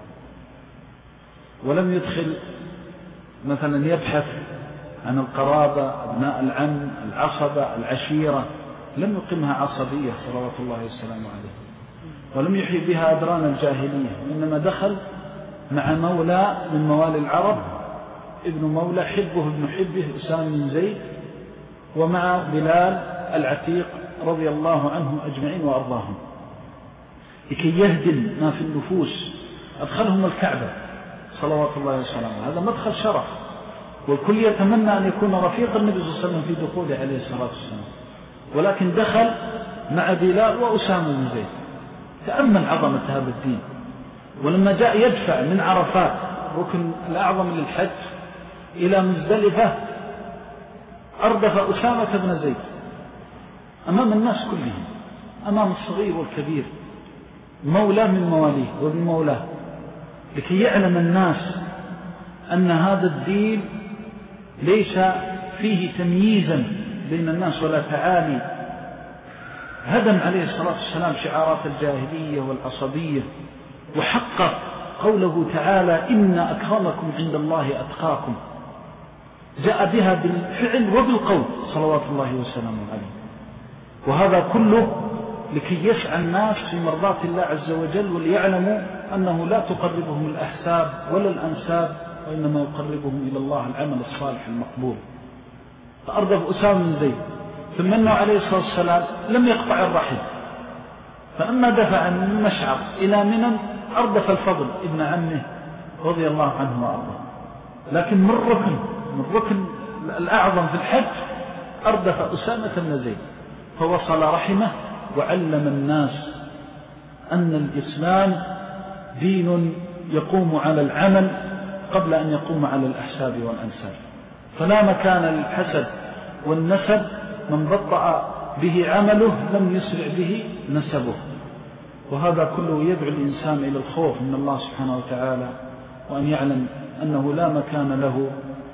ولم يدخل مثلا يبحث عن القرابة، أبناء العم، العصبة، العشيرة، لم يقمها عصبية صلوات الله والسلام عليه، ولم يحيي بها أدران الجاهلية، وإنما دخل مع مولى من موالي العرب، ابن مولى حبه ابن حبه أسامة بن زيد، ومع بلال العتيق رضي الله عنهم أجمعين وأرضاهم، لكي يهدم ما في النفوس. أدخلهم الكعبة صلوات الله وسلامه، هذا مدخل شرف، والكل يتمنى أن يكون رفيق النبي صلى الله عليه وسلم في دخوله عليه الصلاة والسلام، ولكن دخل مع بلال وأسامة بن زيد. تأمل عظمة هذا الدين. ولما جاء يدفع من عرفات ركن الأعظم للحج إلى مزدلفة، أردف أسامة بن زيد أمام الناس كلهم، أمام الصغير والكبير، مولى من مواليه وبمولاه، لكي يعلم الناس أن هذا الدين ليس فيه تمييزا بين الناس ولا تعالي. هدم عليه الصلاة والسلام شعارات الجاهلية والعصبية، وحقق قوله تعالى إن أكرمكم عند الله أتقاكم، جاء بها بالفعل وبالقول صلوات الله وسلامه عليه. وهذا كله لكي يسعى الناس في مرضاة الله عز وجل، وليعلموا أنه لا تقربهم الأحساب ولا الأنساب، وإنما يقربهم إلى الله العمل الصالح المقبول. فأردف أسامة بن زيد، ثم أنه عليه الصلاة والسلام لم يقطع الرحم، فأما دفع من مشعر إلى منى أردف الفضل ابن عمه رضي الله عنه وأرضاه. لكن من ركن الأعظم في الحج أردف أسامة بن زيد، فوصل رحمه وعلم الناس أن الإسلام دين يقوم على العمل قبل أن يقوم على الأحساب والأنساب، فلا مكان للحسد والنسب، من بطأ به عمله لم يسرع به نسبه. وهذا كله يدعو الإنسان إلى الخوف من الله سبحانه وتعالى، وأن يعلم أنه لا مكان له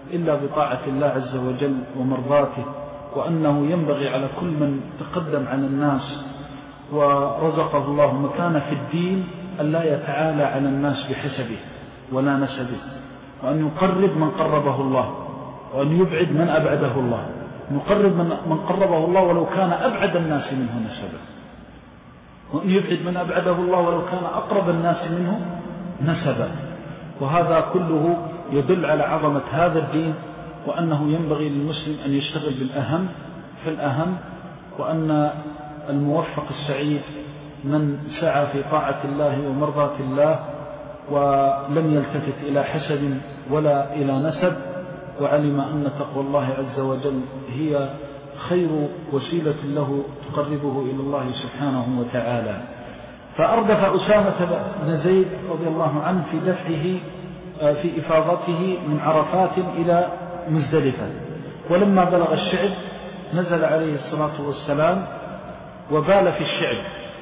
إلا بطاعة الله عز وجل ومرضاته، وأنه ينبغي على كل من تقدم على الناس ورزقه الله مكانه في الدين أن لا يتعالى على الناس بحسبه ولا نسبه، وأن يقرب من قربه الله، وأن يبعد من أبعده الله. يقرب من قربه الله ولو كان أبعد الناس منه نسبه، وأن يبعد من أبعده الله ولو كان أقرب الناس منه نسبه. وهذا كله يدل على عظمة هذا الدين، وأنه ينبغي للمسلم أن يشتغل بالأهم في الأهم، وأن الموفق السعيد من سعى في طاعة الله ومرضاة الله ولم يلتفت إلى حسب ولا إلى نسب، وعلم أن تقوى الله عز وجل هي خير وسيلة له تقربه إلى الله سبحانه وتعالى. فأردف أسامة بن زيد رضي الله عنه في دفعه في إفاضته من عرفات إلى مزدلفة، ولما بلغ الشعب نزل عليه الصلاة والسلام وبال في الشعب،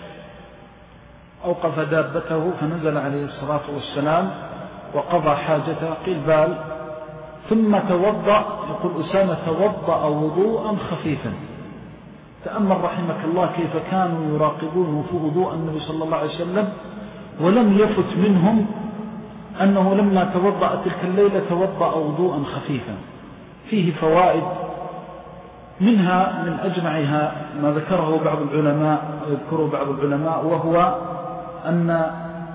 أوقف دابته فنزل عليه الصلاة والسلام وقضى حاجته، قيل بال، ثم توضأ. يقول أسامة توضأ وضوءا خفيفا. تأمل رحمك الله كيف كانوا يراقبونه في وضوء النبي صلى الله عليه وسلم، ولم يفت منهم أنه لما توضأ تلك الليلة توضأ وضوءا خفيفا. فيه فوائد، منها من أجمعها ما ذكره بعض العلماء ويذكره بعض العلماء، وهو أن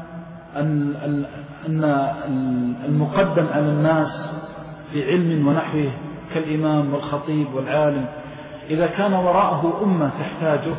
المقدم على الناس في علم ونحوه كالإمام والخطيب والعالم إذا كان وراءه أمة تحتاجه،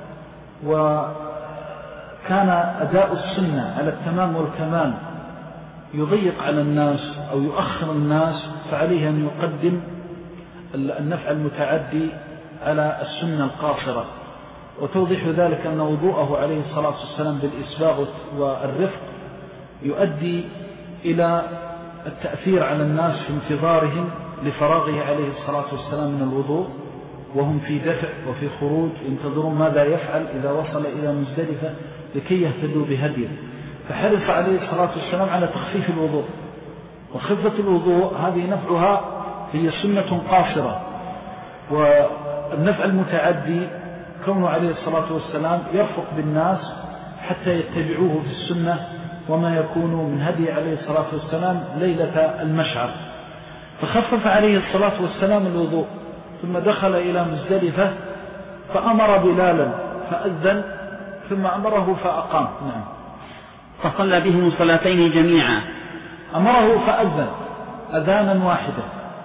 وكان أداء السنة على التمام والكمال يضيق على الناس أو يؤخر الناس، فعليه أن يقدم النفع المتعدي على السنة القاصرة. وتوضيح ذلك أن وضوءه عليه الصلاة والسلام بالإسباغ والرفق يؤدي إلى التأثير على الناس في انتظارهم لفراغه عليه الصلاة والسلام من الوضوء، وهم في دفع وفي خروج ينتظرون ماذا يفعل إذا وصل إلى مزدلفة لكي يهتدوا بهديه. فحرص عليه الصلاة والسلام على تخفيف الوضوء، وخفة الوضوء هذه نفعها هي سنة قاصرة، والنفع المتعدي كونه عليه الصلاة والسلام يرفق بالناس حتى يتبعوه في السنة وما يكون من هدي عليه الصلاة والسلام ليلة المشعر. فخفف عليه الصلاة والسلام الوضوء، ثم دخل إلى مزدلفة فأمر بلالا فأذن، ثم أمره فأقام. نعم. فصلى بهم صلاتين جميعا. أمره فأذن أذانا واحدا،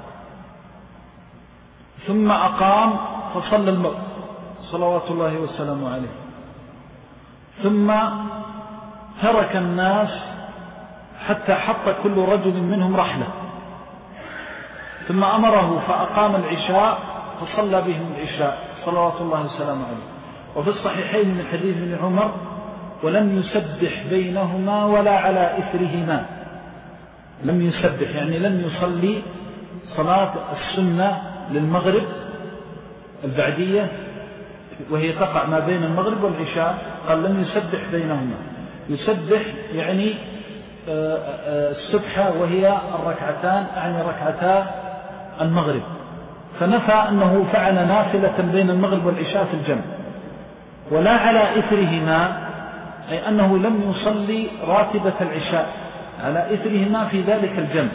ثم أقام فصلى المغرب صلوات الله وسلامه عليه، ثم ترك الناس حتى حط كل رجل منهم رحلة، ثم أمره فأقام العشاء فصلى بهم العشاء صلوات الله وسلامه عليه. وفي الصحيحين من حديث ابن عمر: ولم يسبح بينهما ولا على إثرهما. لم يسبح يعني لم يصلي صلاة السنة للمغرب البعدية وهي تقع ما بين المغرب والعشاء، قال لم يسبح بينهما. يسبح يعني السبحة وهي الركعتان، يعني ركعتا المغرب، فنفى أنه فعل نافلة بين المغرب والعشاء في الجمع. ولا على إثرهما أي أنه لم يصلي راتبة العشاء على إثرهما في ذلك الجمع.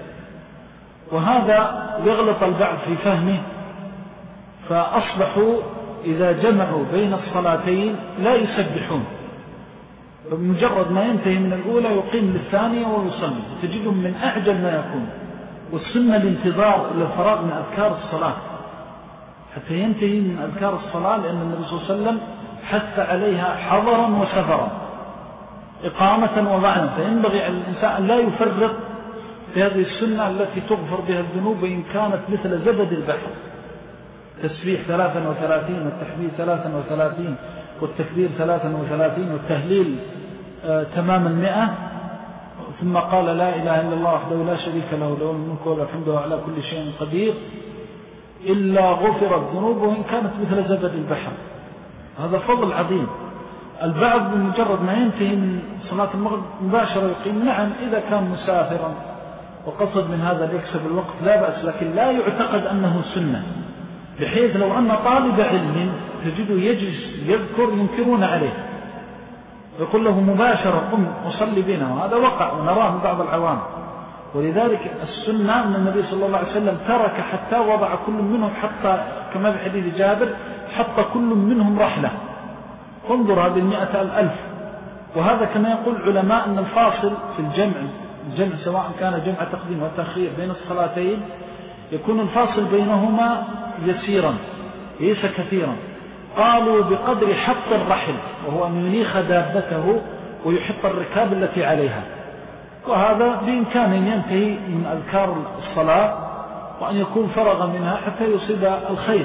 وهذا يغلط البعض في فهمه، فأصبحوا إذا جمعوا بين الصلاتين لا يسبحون، بمجرد ما ينتهي من الأولى يقيم للثانية ويصلي، تجدهم من أعجل ما يكون. والسنة الانتظار للفراغ من أذكار الصلاة حتى ينتهي من أذكار الصلاة، لأن النبي صلى الله عليه وسلم حث عليها حضرا وسفرا، إقامة وضعنا. فينبغي على الإنسان أن لا يفرط في هذه السنة التي تغفر بها الذنوب وإن كانت مثل زبد البحر. تسبيح 33 والتحميد 33 والتكبير 33 والتهليل تمام 100. ثم قال: لا إله إلا الله وحده لا شريك له، له الملك وله الحمد وهو على كل شيء قدير، إلا غفرت ذنوبه وإن كانت مثل زبد البحر. هذا فضل عظيم. البعض بمجرد ما ينتهي من صلاة المغرب مباشرة يقيم. نعم، إذا كان مسافرا وقصد من هذا ليكسب الوقت لا بأس، لكن لا يعتقد أنه سنة، بحيث لو أن طالب علم تجده يجلس يذكر ينكرون عليه، يقول له مباشرة قم وصلي بنا، وهذا وقع ونراه من بعض العوام. ولذلك السنة أن النبي صلى الله عليه وسلم ترك حتى وضع كل منهم، حتى كما في حديث جابر حتى كل منهم رحلة. انظر هذه 100,000. وهذا كما يقول العلماء أن الفاصل في الجمع سواء كان جمع تقديم وتأخير بين الصلاتين يكون الفاصل بينهما يسيرا ليس كثيرا. قالوا بقدر حط الرحل، وهو أن ينيخ دابته ويحط الركاب التي عليها، وهذا بإمكانه أن ينتهي من أذكار الصلاة وأن يكون فرغ منها حتى يصيب الخير.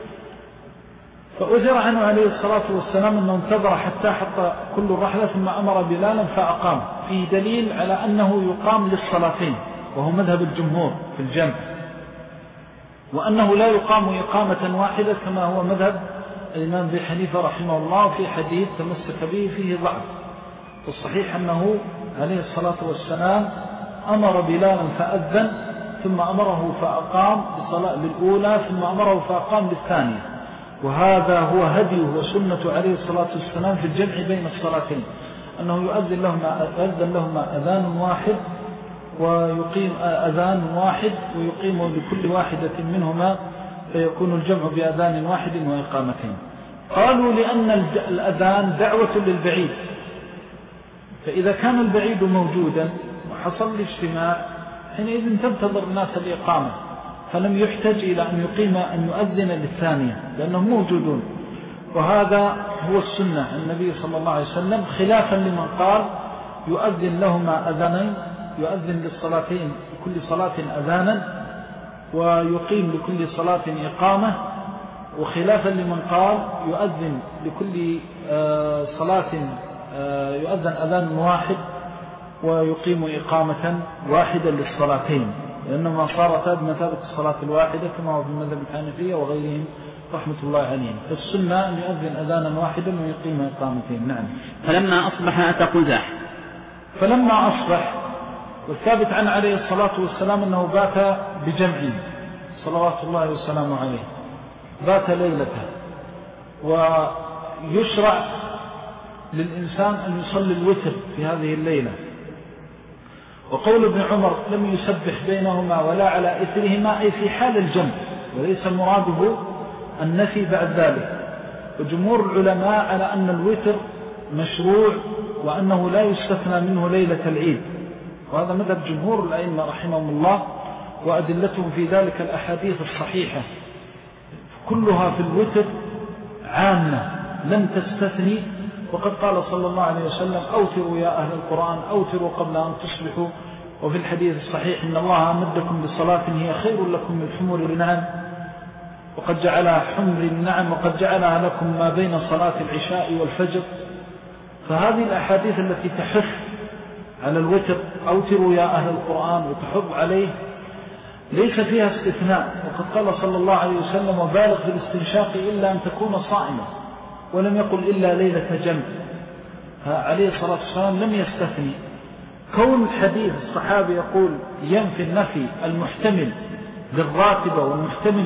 فأثر عنه عليه الصلاة والسلام أنه انتظر حتى حط كل الرحلة ثم أمر بلالا فأقام، فيه دليل على أنه يقام للصلاتين، وهو مذهب الجمهور في الجمع، وأنه لا يقام إقامة واحدة كما هو مذهب الإمام أبي حنيفة رحمه الله في حديث تمسك به فيه ضعف. والصحيح أنه عليه الصلاة والسلام أمر بلالا فأذن ثم أمره فأقام بالصلاة للأولى ثم أمره فأقام بالثانية، وهذا هو هديه وسنة عليه الصلاة والسلام في الجمع بين الصلاتين، أنه يؤذن لهما أذان واحد ويقيم أذان واحد ويقيم لكل واحدة منهما، فيكون الجمع بأذان واحد وإقامتين. قالوا لأن الأذان دعوة للبعيد، فإذا كان البعيد موجودا وحصل الاجتماع حينئذ تنتظر الناس الإقامة، فلم يحتاج إلى أن يؤذن للثانية لأنهم موجودون. وهذا هو السنة النبي صلى الله عليه وسلم، خلافا لمن قال يؤذن لهما أذانين، يؤذن للصلاتين لكل صلاة أذانا ويقيم لكل صلاة إقامة، وخلافا لمن قال يؤذن لكل صلاة يؤذن أذان واحد ويقيم إقامة واحدة للصلاتين، لأنما صارتا بمثابة الصلاة الواحدة كما هو في المذهب الحنفية وغيرهم رحمة الله عليهم. فالسنة أن يؤذن أذانا واحدا ويقيم إقامتين. نعم. فلما أصبح أتى قزاح. فلما أصبح، والثابت عن عليه الصلاة والسلام أنه بات بجمع صلوات الله والسلام عليه، بات ليلته. ويشرع للإنسان أن يصلي الوتر في هذه الليلة. وقول ابن عمر لم يسبح بينهما ولا على إثرهما، أي في حال الجمع، وليس مراده النفي بعد ذلك. وجمهور العلماء على أن الوتر مشروع وأنه لا يستثنى منه ليلة العيد، وهذا مذهب جمهور الأئمة رحمهم الله، وأدلتهم في ذلك الأحاديث الصحيحة كلها في الوتر عامة لم تستثني. وقد قال صلى الله عليه وسلم أوتروا يا أهل القرآن أوتروا قبل أن تصبحوا. وفي الحديث الصحيح إن الله أمدكم بصلاة هي خير لكم من حمر النعم، وقد جعلها حمر النعم وقد جعلها لكم ما بين صلاة العشاء والفجر. فهذه الأحاديث التي تحث على الوتر أوتروا يا أهل القرآن وتحض عليه ليس فيها استثناء. وقد قال صلى الله عليه وسلم وبالغ في الاستنشاق إلا أن تكون صائمة، ولم يقل إلا ليلة جمع. عليه الصلاة والسلام لم يستثني. كون الحديث الصحابي يقول ينفي النفي المحتمل للراتبة والمحتمل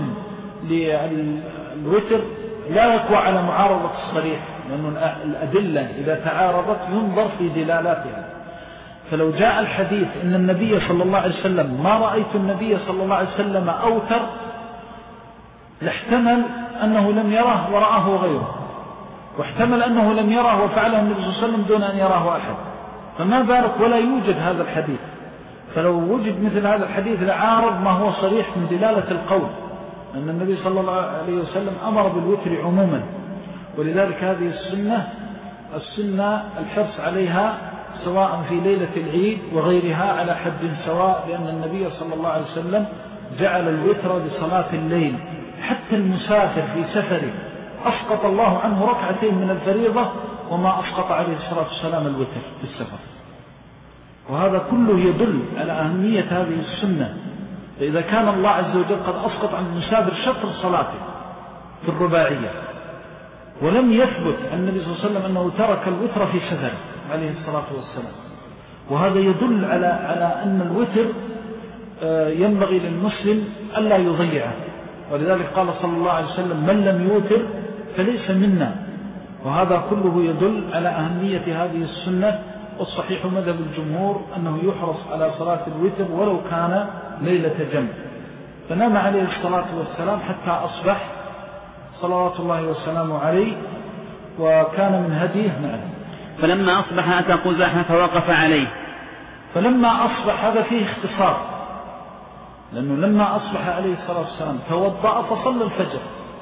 للوتر لا يقوى على معارضة الصريح، لأن الأدلة إذا تعارضت ينظر في دلالاتها. فلو جاء الحديث إن النبي صلى الله عليه وسلم ما رأيت النبي صلى الله عليه وسلم أوتر، لاحتمل أنه لم يره ورآه غيره، واحتمل أنه لم يره وفعله النبي صلى الله عليه وسلم دون أن يراه أحد، فما بارك ولا يوجد هذا الحديث. فلو وجد مثل هذا الحديث لعارض ما هو صريح من دلالة القول أن النبي صلى الله عليه وسلم أمر بالوتر عموما. ولذلك هذه السنة الحرص عليها سواء في ليلة العيد وغيرها على حد سواء، لأن النبي صلى الله عليه وسلم جعل الوتر بصلاة الليل. حتى المسافر في سفره أسقط الله عنه ركعتين من الفريضة وما أسقط عليه الصلاة والسلام الوتر في السفر. وهذا كله يدل على أهمية هذه السنة. فإذا كان الله عز وجل قد أسقط عن المسافر شطر صلاته في الرباعية، ولم يثبت عن النبي صلى الله عليه وسلم أنه ترك الوتر في سفره عليه الصلاة والسلام، وهذا يدل على أن الوتر ينبغي للمسلم ألا يضيعه، ولذلك قال صلى الله عليه وسلم: من لم يوتر فليس منا. وهذا كله يدل على أهمية هذه السنة، والصحيح مذهب الجمهور أنه يحرص على صلاة الوتر ولو كان ليلة جمع. فنام عليه الصلاة والسلام حتى أصبح صلوات الله وسلامه عليه، وكان من هديه معه. فلما أصبح أتى قزحة فوقف عليه. فلما أصبح هذا فيه اختصار، لأنه لما أصبح عليه الصلاة والسلام توضأ فصلى الفجر،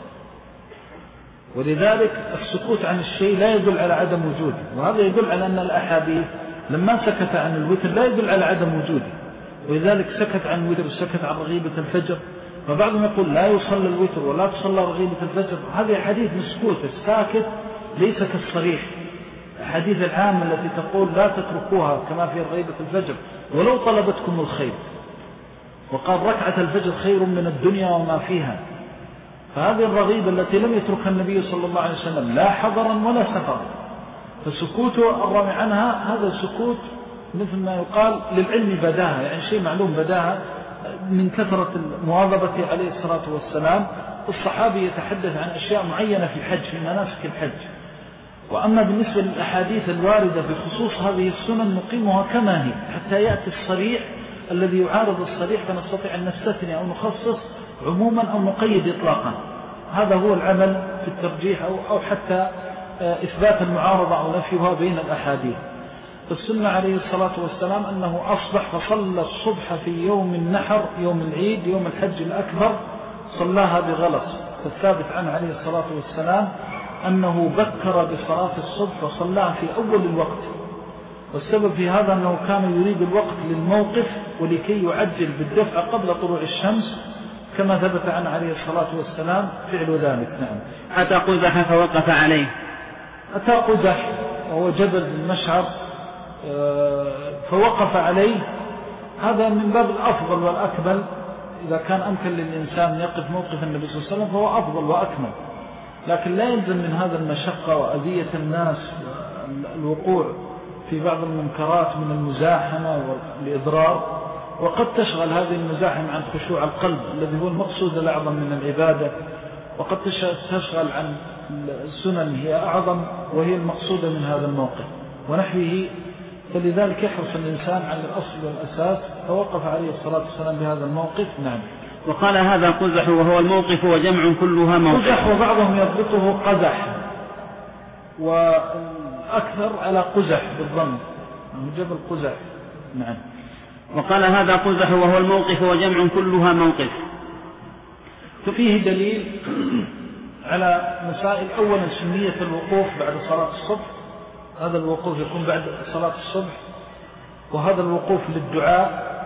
ولذلك السكوت عن الشيء لا يدل على عدم وجوده، وهذا يدل على أن الأحاديث لما سكت عن الوتر لا يدل على عدم وجوده، ولذلك سكت عن الوتر وسكت عن رغيبة الفجر. فبعضهم يقول لا يصلى الوتر ولا تصلى رغيبة الفجر، هذه حديث مسكوت، الساكت ليس كالصريح. الحديث العام التي تقول لا تتركوها كما في رغيبة الفجر ولو طلبتكم الخير، وقال ركعة الفجر خير من الدنيا وما فيها. فهذه الرغيبة التي لم يتركها النبي صلى الله عليه وسلم لا حضرا ولا سفرا، فسكوته الرامي عنها هذا سكوت مثل ما يقال للعلم بداهة، يعني شيء معلوم بداهة من كثرة المواظبة عليه الصلاة والسلام. الصحابي يتحدث عن أشياء معينة في الحج، في مناسك الحج. وأما بالنسبة للأحاديث الواردة بخصوص هذه السنن نقيمها كما هي حتى يأتي الصريح الذي يعارض الصريح، فنستطيع أن نستثني أو نخصص عموما أو نقيد إطلاقا. هذا هو العمل في الترجيح أو حتى إثبات المعارضة أو نفيها بين الأحاديث. السنة عليه الصلاة والسلام أنه أصبح فصلى الصبح في يوم النحر، يوم العيد، يوم الحج الأكبر، صلاها بغلط. فالثابت عنه عليه الصلاة والسلام أنه بكر بصلاة الصبح وصلاها في أول الوقت، والسبب في هذا أنه كان يريد الوقت للموقف ولكي يعجل بالدفع قبل طلوع الشمس، كما ثبت عنه عليه الصلاة والسلام فعل ذلك. نعم. أتى قزح فوقف عليه. أتى قزح وهو جبل المشعر فوقف عليه، هذا من باب الأفضل والأكمل. إذا كان أمكن للإنسان يقف موقف النبي صلى الله عليه وسلم فهو أفضل وأكمل، لكن لا يلزم من هذا المشقة وأذية الناس الوقوع في بعض المنكرات من المزاحمة والإضرار، وقد تشغل هذه المزاحمة عن خشوع القلب الذي هو المقصود الأعظم من العبادة، وقد تشغل عن السنن هي أعظم وهي المقصودة من هذا الموقف ونحوه. فلذلك يحرص الإنسان على الأصل والأساس، فوقف عليه الصلاة والسلام بهذا الموقف. نعم. وقال هذا قزح وهو الموقف وجمع كلها موقف. قزح وبعضهم يضبطه قزح، وأكثر على قزح بالضم، جبل قزح. نعم. وقال هذا قزح وهو الموقف وجمع كلها موقف. ففيه دليل على مسائل. أولا سنية الوقوف بعد صلاة الصبح، هذا الوقوف يكون بعد صلاة الصبح، وهذا الوقوف للدعاء،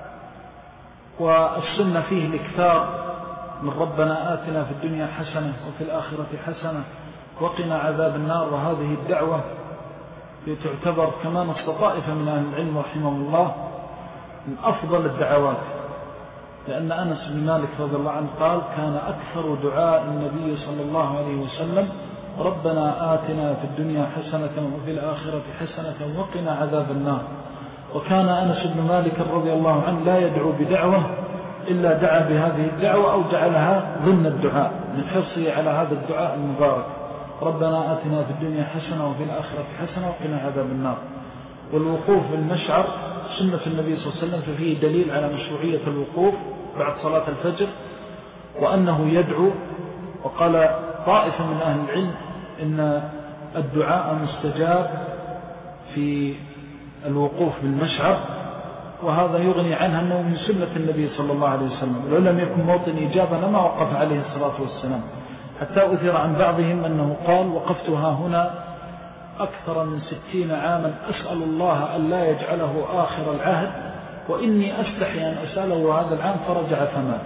والسنة فيه الاكثار من ربنا آتنا في الدنيا حسنة وفي الآخرة حسنة وقنا عذاب النار. وهذه الدعوة تعتبر كما نص طائفة من أهل العلم رحمه الله من أفضل الدعوات، لأن أنس بن مالك رضي الله عنه قال كان أكثر دعاء النبي صلى الله عليه وسلم ربنا آتنا في الدنيا حسنة وفي الآخرة حسنة وقنا عذاب النار. وكان أنس بن مالك رضي الله عنه لا يدعو بدعوة إلا دعا بهذه الدعوة أو جعلها ضمن الدعاء من حرصه على هذا الدعاء المبارك، ربنا آتنا في الدنيا حسنة وفي الآخرة حسنة وقنا عذاب النار. والوقوف بالمشعر سنة النبي صلى الله عليه وسلم، ففيه دليل على مشروعية الوقوف بعد صلاة الفجر وأنه يدعو. وقال طائفة من أهل العلم إن الدعاء مستجاب في الوقوف بالمشعر، وهذا يغني عنها أنه من سنة النبي صلى الله عليه وسلم، ولو لم يكن موطن إجابة لما وقف عليه الصلاة والسلام. حتى أثر عن بعضهم أنه قال وقفتها هنا أكثر من 60 عاما أسأل الله أن لا يجعله آخر العهد، وإني أستحي أن أسأله هذا العام، فرجع فمات.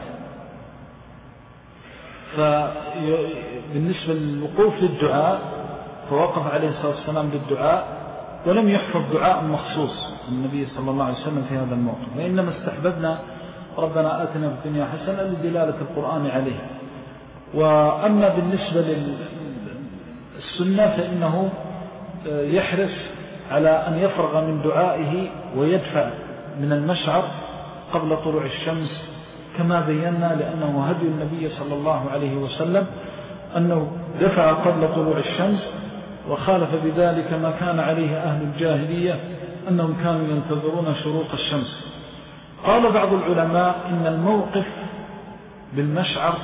فبالنسبة للوقوف للدعاء فوقف عليه الصلاة والسلام للدعاء، ولم يحفظ دعاء مخصوص النبي صلى الله عليه وسلم في هذا الموقف، وإنما استحببنا ربنا آتنا في الدنيا حسنة لدلالة القرآن عليه. وأما بالنسبة للسنة فإنه يحرص على أن يفرغ من دعائه ويدفع من المشعر قبل طلوع الشمس كما بينا، لأنه هدي النبي صلى الله عليه وسلم أنه دفع قبل طلوع الشمس، وخالف بذلك ما كان عليه أهل الجاهلية أنهم كانوا ينتظرون شروق الشمس. قال بعض العلماء إن الموقف بالمشعر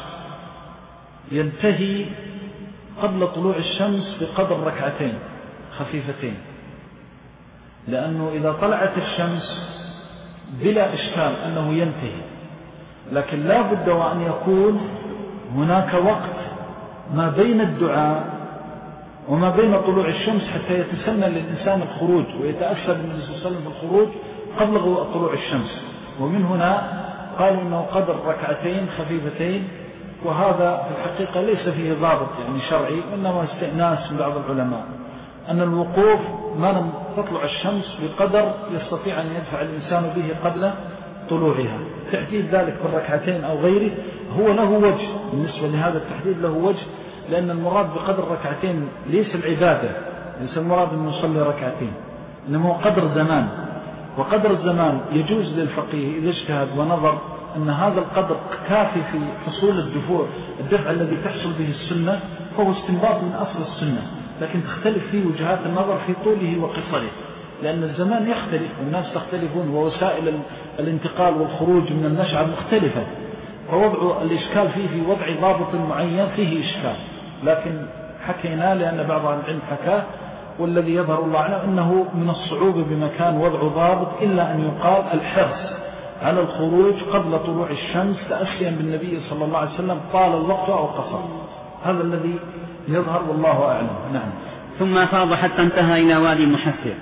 ينتهي قبل طلوع الشمس بقدر ركعتين خفيفتين، لأنه إذا طلعت الشمس بلا إشكال أنه ينتهي، لكن لا بد وأن يكون هناك وقت ما بين الدعاء وما بين طلوع الشمس حتى يتسنى للإنسان الخروج ويتأسى بالنبي صلى الله عليه وسلم بالخروج قبل طلوع الشمس. ومن هنا قالوا إنه قدر ركعتين خفيفتين، وهذا في الحقيقة ليس فيه ضابط يعني شرعي، وإنما استئناس من بعض العلماء أن الوقوف ما لم تطلع الشمس بقدر يستطيع أن يدفع الإنسان به قبل طلوعها. تحديد ذلك بالركعتين أو غيره هو له وجه، بالنسبة لهذا التحديد له وجه، لأن المراد بقدر ركعتين ليس العبادة، ليس المراد أن نصلي ركعتين، إنما هو قدر زمان. وقدر الزمان يجوز للفقيه إذا اجتهد ونظر أن هذا القدر كافي في حصول الدفع الذي تحصل به السنة، فهو استنباط من أصل السنة، لكن تختلف فيه وجهات النظر في طوله وقصره، لأن الزمان يختلف والناس تختلفون، ووسائل الانتقال والخروج من المشعر مختلفة، فوضع الإشكال فيه في وضع ضابط معين فيه إشكال. لكن حكينا لأن بعض العلم حكاه، والذي يظهر الله عنه أنه من الصعوبة بمكان وضع ضابط، إلا أن يقال الحرص على الخروج قبل طلوع الشمس تأسيا بالنبي صلى الله عليه وسلم طال الوقت أو قصر، هذا الذي يظهر والله أعلم. نعم. ثم فاض حتى انتهى إلى وادي المحسر.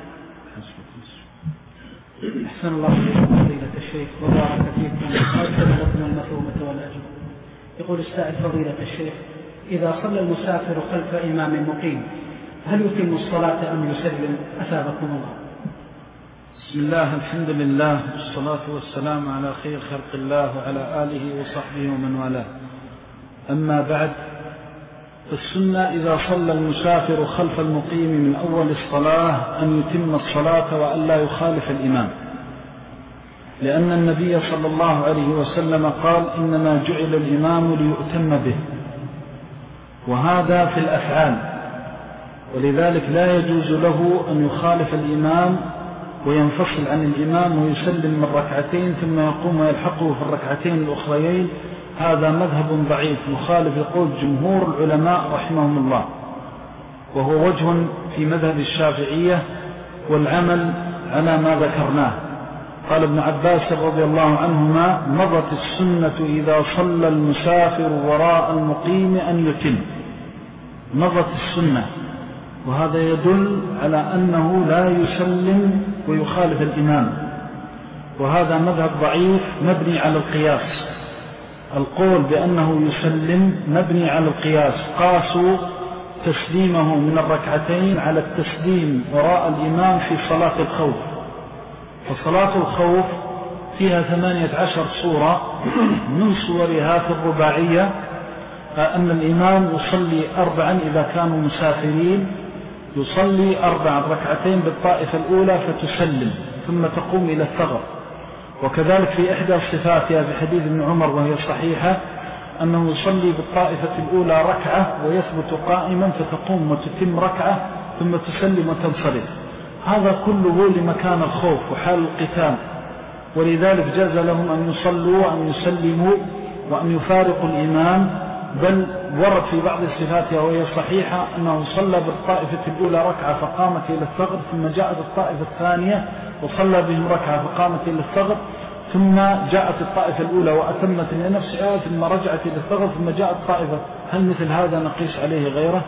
أحسن الله إليكم فضيلة الشيخ وبارك فيكم وأكثر المثومة والأجر. يقول السائل فضيلة الشيخ: إذا صلى المسافر خلف إمام مقيم هل يتم الصلاة أم يسلم؟ أثابكم الله. بسم الله، الحمد لله، والصلاة والسلام على خير خلق الله وعلى آله وصحبه ومن والاه. أما بعد، السنة إذا صلى المسافر خلف المقيم من أول الصلاة أن يتم الصلاة وأن لا يخالف الإمام، لأن النبي صلى الله عليه وسلم قال: إنما جعل الإمام ليؤتم به، وهذا في الأفعال، ولذلك لا يجوز له أن يخالف الإمام وينفصل عن الإمام ويسلم من ركعتين ثم يقوم ويلحقه في الركعتين الأخريين. هذا مذهب ضعيف مخالف لقول جمهور العلماء رحمهم الله، وهو وجه في مذهب الشافعية والعمل على ما ذكرناه. قال ابن عباس رضي الله عنهما: مضت السنة إذا صلى المسافر وراء المقيم أن يتم. مضت السنة، وهذا يدل على أنه لا يسلم ويخالف الإمام، وهذا مذهب ضعيف مبني على القياس. القول بأنه يسلم مبني على القياس، قاسوا تسليمه من الركعتين على التسليم وراء الإمام في صلاة الخوف. فصلاة الخوف فيها 18 صورة، من صورها في الرباعية أن الإمام يصلي 4 إذا كانوا مسافرين، يصلي 4 ركعتين بالطائفة الأولى فتسلم ثم تقوم إلى الثغر. وكذلك في إحدى صفاتها في حديث ابن عمر وهي صحيحة أنه يصلي بالطائفة الأولى ركعة ويثبت قائما فتقوم وتتم ركعة ثم تسلم وتنصرف. هذا كله لمكان الخوف وحال القتال، ولذلك جاز لهم أن يصلوا وأن يسلموا وأن يفارقوا الإمام، بل ورد في بعض صفاتها وهي صحيحة أنه صلى بالطائفة الأولى ركعة فقامت إلى الثغر، ثم جاءت الطائفة الثانية وصلى بهم ركعة فقامت إلى الثغر، ثم جاءت الطائفة الأولى وأتمت لنفسها ثم رجعت إلى الثغر، ثم جاءت طائفة. هل مثل هذا نقيس عليه غيره؟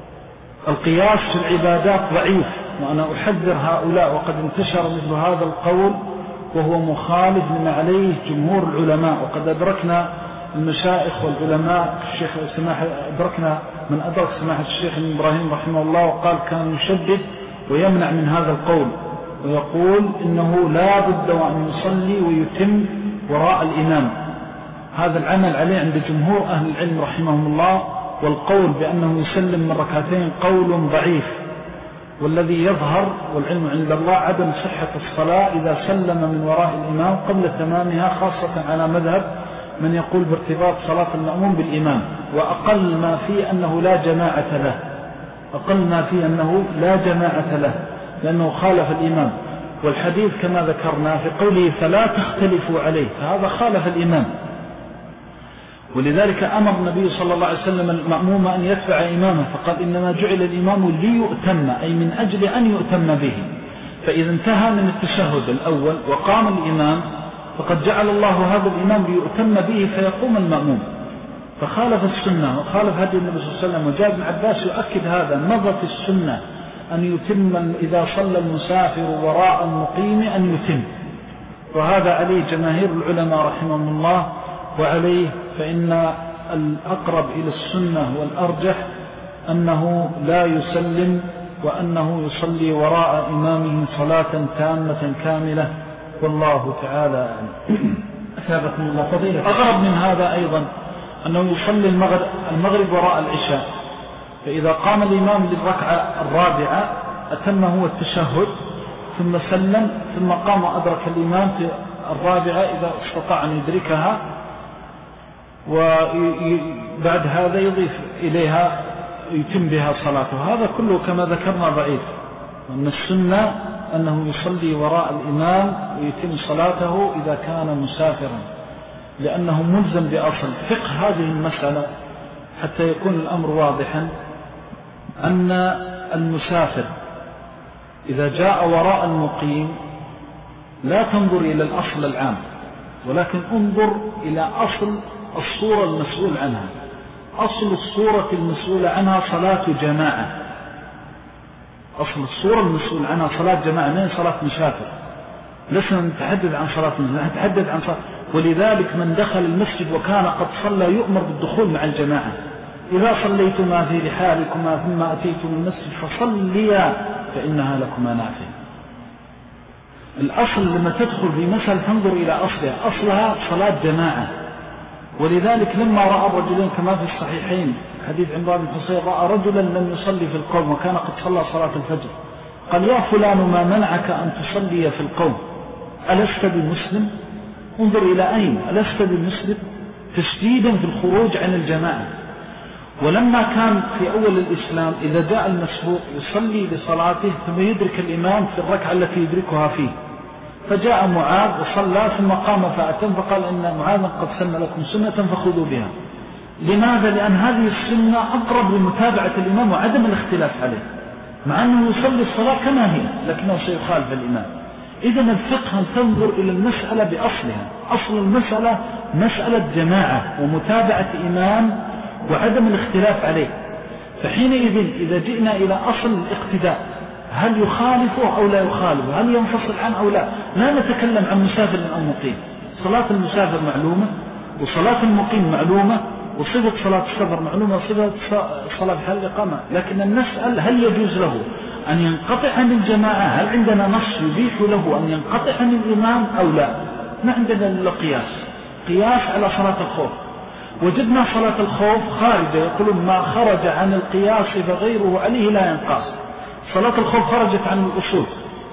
القياس في العبادات ضعيف، وأنا أحذر هؤلاء، وقد انتشر مثل هذا القول وهو مخالف لما عليه جمهور العلماء. وقد أدركنا المشايخ والعلماء، الشيخ سماحة أدركنا من أدرك سماحة الشيخ إبراهيم رحمه الله، وقال كان يشدد ويمنع من هذا القول، ويقول إنه لا بد وأن يصلي ويتم وراء الإمام. هذا العمل عليه عند جمهور أهل العلم رحمهم الله، والقول بأنه يسلم من ركعتين قول ضعيف. والذي يظهر والعلم عند الله عدم صحة الصلاة إذا سلم من وراء الإمام قبل تمامها، خاصة على مذهب من يقول بارتباط صلاة المأموم بالإمام، وأقل ما فيه أنه لا جماعة له، أقل ما فيه أنه لا جماعة له لأنه خالف الإمام. والحديث كما ذكرنا في قوله فلا تختلفوا عليه، فهذا خالف الإمام، ولذلك أمر النبي صلى الله عليه وسلم المأموم أن يتبع إمامه، فقال إنما جعل الإمام ليؤتم، أي من أجل أن يؤتم به. فإذا انتهى من التشهد الأول وقام الإمام فقد جعل الله هذا الإمام ليؤتم به فيقوم المأموم، فخالف السنة وخالف هدي النبي صلى الله عليه وسلم. وجاء ابن عباس يؤكد هذا، مضى في السنة أن يتم إذا صلى المسافر وراء المقيم أن يتم، وهذا عليه جماهير العلماء رحمهم الله. وعليه فإن الأقرب إلى السنة والأرجح أنه لا يسلم، وأنه يصلي وراء إمامه صلاة تامة كاملة، والله تعالى أثابكم الله فضيلة. أقرب من هذا أيضا أنه يصلي المغرب وراء العشاء، فإذا قام الإمام للركعة الرابعة أتم هو التشهد ثم سلم، ثم قام أدرك الإمام في الرابعة إذا استطاع أن يدركها، وبعد هذا يضيف إليها يتم بها صلاته. هذا كله كما ذكرنا ضعيف، وأن السنة أنه يصلي وراء الإمام ويتم صلاته إذا كان مسافرا، لأنه ملزم بأصل فقه هذه المسألة حتى يكون الأمر واضحا، أن المسافر إذا جاء وراء المقيم لا تنظر إلى الأصل العام، ولكن انظر إلى أصل الصورة المسؤول عنها. أصل الصورة المسؤول عنها صلاة جماعة، أصل الصورة المسؤول عنها صلاة جماعة، ما هي صلاة مسافر. لسنا نتحدث عن صلاة مسافر، نتحدث عن صلاة. ولذلك من دخل المسجد وكان قد صلى يؤمر بالدخول مع الجماعة، إذا صليتما في رحالكما ثم أتيتم المسجد فصليا فإنها لكما نافع. الأصل لما تدخل في مسألة تنظر إلى أصلها، أصلها صلاة جماعة. ولذلك لما رأى الرجلين كما في الصحيحين حديث عمران بن حصين، رأى رجلا لم يصلي في القوم وكان قد صلى صلاة الفجر، قال يا فلان ما منعك أن تصلي في القوم؟ ألست بمسلم؟ انظر إلى أين، ألست بمسلم؟ تشديدا في الخروج عن الجماعة. ولما كان في أول الإسلام إذا جاء المسبوق يصلي لصلاته ثم يدرك الإمام في الركعة التي يدركها فيه، فجاء معاذ وصلى ثم قام فأتم، فقال إن معاذ قد سن لكم سنة فخذوا بها. لماذا؟ لأن هذه السنة أقرب لمتابعة الإمام وعدم الاختلاف عليه، مع أنه يصلي الصلاة كما هي لكنه سيخالف الإمام. إذن الفقه أن تنظر إلى المسألة بأصلها، أصل المسألة مسألة جماعة ومتابعة إمام وعدم الاختلاف عليه. فحينئذ إذا جئنا إلى أصل الاقتداء، هل يخالفه أو لا يخالفه، هل ينفصل عنه أو لا نتكلم عن مسافر أو مقيم. صلاة المسافر معلومة، وصلاة المقيم معلومة، وصفة صلاة السفر معلومة، وصفة صلاة حال الإقامة. لكن النسأل هل يجوز له أن ينقطع عن الجماعة؟ هل عندنا نص يبيح له أن ينقطع عن الإمام أو لا؟ ما عندنا إلا قياس على صلاة الخوف. وجدنا صلاة الخوف خارجة، يقولون ما خرج عن القياس فغيره عليه لا ينقاس. صلاة الخوف خرجت عن الأصول،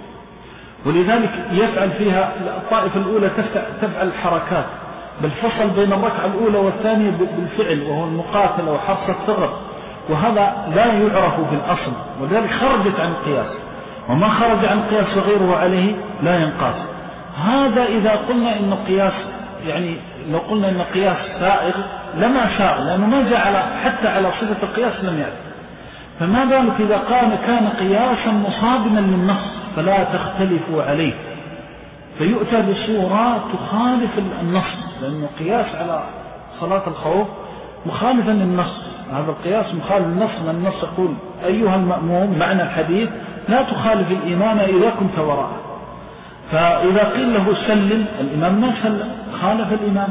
ولذلك يفعل فيها الطائفة الأولى تفعل حركات، بل فصل بين الركعة الأولى والثانية بالفعل، وهو المقاتلة وحرص الثغر، وهذا لا يعرف في الأصل، ولذلك خرجت عن القياس. وما خرج عن القياس فغيره عليه لا ينقاس. هذا إذا قلنا إن قياس، يعني لو قلنا إن قياس سائغ لما سائغ، لأنه ما جاء حتى على صفة القياس لم يأتي. فما بالك إذا كان قياسا مصادما للنص فلا تختلفوا عليه، فيؤتى بصورة تخالف النص، لأنه قياس على صلاة الخوف مخالفا للنص. هذا القياس مخالف للنص، من النص يقول أيها المأموم معنى الحديث لا تخالف الإمام إذا كنت وراءه. فإذا قيل له سلم، الإمام ما سلم، خالف الإمام،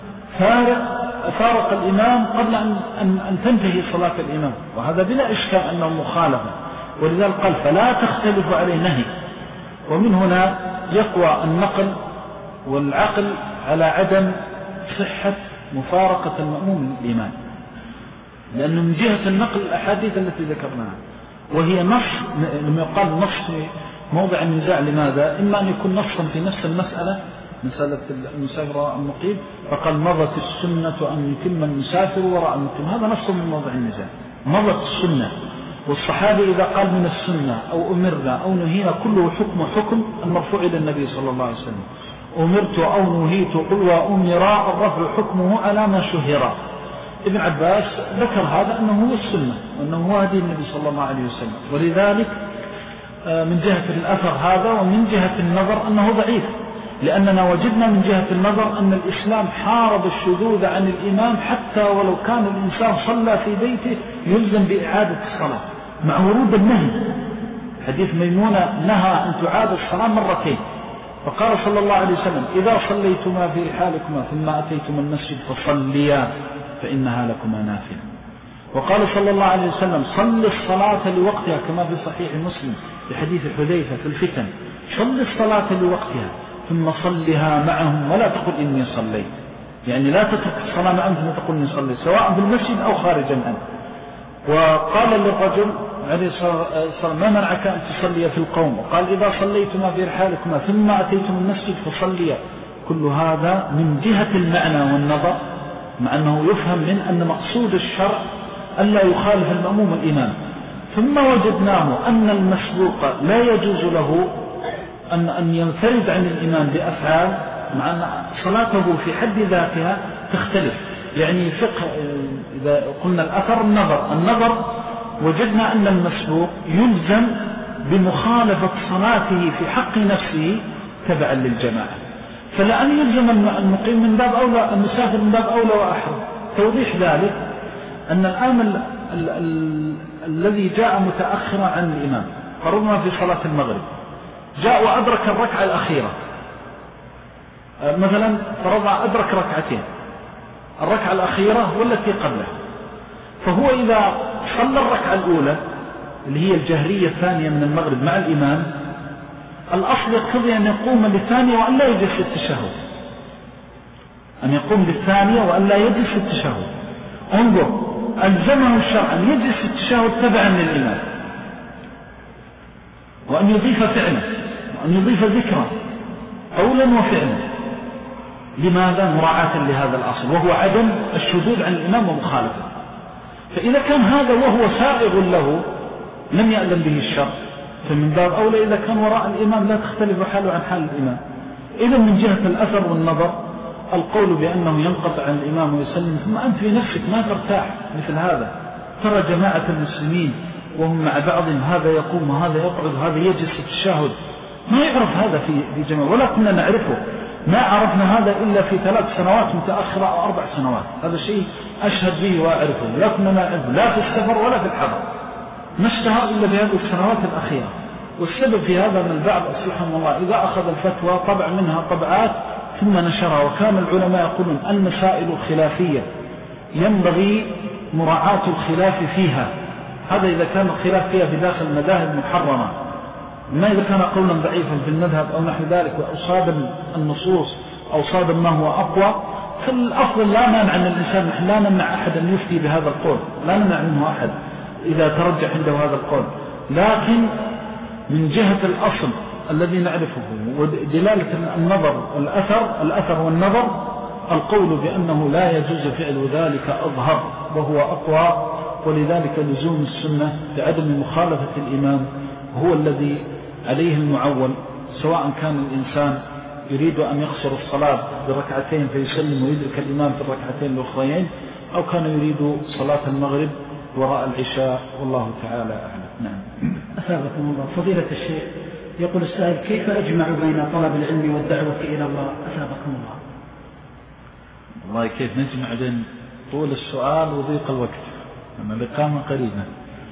فارق الإمام قبل أن تنتهي صلاة الإمام، وهذا بلا إشكال أنه مخالفة. ولذلك قال فلا تختلف عليه نهي. ومن هنا يقوى النقل والعقل على عدم صحة مفارقة المأموم للإمام، لأنه من جهة النقل الأحاديث التي ذكرناها، وهي نص. لما يقال نص في موضع النزاع لماذا؟ إما أن يكون نصا في نفس المسألة، مسألة المسافر وراء المقيم، فقال مضت السنة أن يتم المسافر وراء المقيم، هذا نص من موضع النزاع، مضت السنة. والصحابي إذا قال من السنة أو أمرنا أو نهينا كله حكم المرفوع إلى النبي صلى الله عليه وسلم. أمرت أو نهيت قل وأمر، الرفع حكمه على ما شهر. ابن عباس ذكر هذا أنه هو السنة وأنه هو هدي النبي صلى الله عليه وسلم، ولذلك من جهة الأثر هذا، ومن جهة النظر أنه ضعيف، لأننا وجدنا من جهة النظر أن الإسلام حارب الشذوذ عن الإمام، حتى ولو كان الإنسان صلى في بيته يلزم بإعادة الصلاة مع ورود النهي. حديث ميمونة نهى أن تعاد الصلاة مرتين، فقال صلى الله عليه وسلم إذا صليتما في رحالكما ثم أتيتم المسجد فصليا فإنها لكما نافلة. وقال صلى الله عليه وسلم صل الصلاة لوقتها، كما في صحيح مسلم في حديث حذيفة في الفتن، صل الصلاة لوقتها ثم صلها معهم ولا تقل إني صليت، يعني لا تترك الصلاة معهم ثم تقول إني صليت، سواء في المسجد أو خارجا عنه. وقال للرجل عليه الصلاة والسلام ما منعك أن تصلي في القوم؟ وقال إذا صليتما في رحالكما ثم أتيتم المسجد فصليا. كل هذا من جهة المعنى والنظر، مع أنه يفهم من أن مقصود الشرع ألا يخالف المأموم الإمام. ثم وجدناه أن المسبوق لا يجوز له أن ينفرد عن الإمام بأفعال، مع أن صلاته في حد ذاتها تختلف. يعني فقه إذا قلنا الأثر النظر وجدنا أن المسبوق يلزم بمخالفة صلاته في حق نفسه تبعا للجماعة، فلأن يلزم المقيم من باب أولى، المسافر من باب أولى وأحرى. توضيح ذلك أن الآن الذي جاء متأخرا عن الإمام، فرضنا في صلاة المغرب جاء وأدرك الركعة الأخيرة مثلا، فرضنا أدرك ركعتين، الركعة الأخيرة والتي قبلها، فهو إذا صلى الركعة الأولى اللي هي الجهرية الثانية من المغرب مع الإمام، الأصل يقتضي أن يقوم للثانية وأن لا يجلس التشهد، أن يقوم بالثانية وأن لا يجلس التشهد. انظر، ألزمه الشرع أن يجلس التشهد تبعا للإمام، وأن يضيف فعلا، وأن يضيف ذكرا قولا وفعلا. لماذا؟ مراعاة لهذا الأصل، وهو عدم الشذوذ عن الإمام ومخالفه. فإذا كان هذا وهو سائغ له لم يألم به الشرع، فمن باب أولى إذا كان وراء الإمام لا تختلف حاله عن حال الإمام. إذا من جهة الأثر والنظر القول بأنه ينقطع عن الإمام ويسلم، ثم أنت في نفسك ما ترتاح مثل هذا. ترى جماعة المسلمين وهم مع بعضهم، هذا يقوم وهذا يقعد وهذا يجلس في التشهد، ما يعرف هذا في جماعة، ولا كنا نعرفه، ما عرفنا هذا إلا في 3 سنوات متأخرة أو 4 سنوات. هذا شيء أشهد به وأعرفه، لا كنا نعرفه لا في السفر ولا في الحضر، ما اشتهر إلا بهذه السنوات الأخيرة. والسبب في هذا من البعض سبحان الله إذا أخذ الفتوى طبع منها طبعات ثم نشرها. وكان العلماء يقولون المسائل الخلافية ينبغي مراعاة الخلاف فيها، هذا إذا كان الخلاف فيها في داخل المذاهب محرمة، ما إذا كان قولا ضعيفا في المذهب أو نحو ذلك وأصاب النصوص أو أصاب ما هو أقوى، فالأفضل لا مانع أن الإنسان، نحن لا نمنع أحد أن يفتي بهذا القول، لا نمنع منه أحد إذا ترجح عنده هذا القول، لكن من جهة الأصل الذي نعرفه ودلالة النظر الأثر والنظر، القول بأنه لا يجوز فعل ذلك أظهر وهو أقوى. ولذلك لزوم السنة بعدم مخالفة الإمام هو الذي عليه المعول، سواء كان الإنسان يريد أن يقصر الصلاة بركعتين فيسلم ويدرك الإمام في الركعتين الأخرين، أو كان يريد صلاة المغرب وراء العشاء، والله تعالى أعلم. نعم. أثابكم الله. فضيلة الشيخ، يقول السائل كيف أجمع بين طلب العلم والدعوة إلى الله؟ أثابكم الله. والله كيف نجمع بين طول السؤال وضيق الوقت، أما الإقامة قريبا.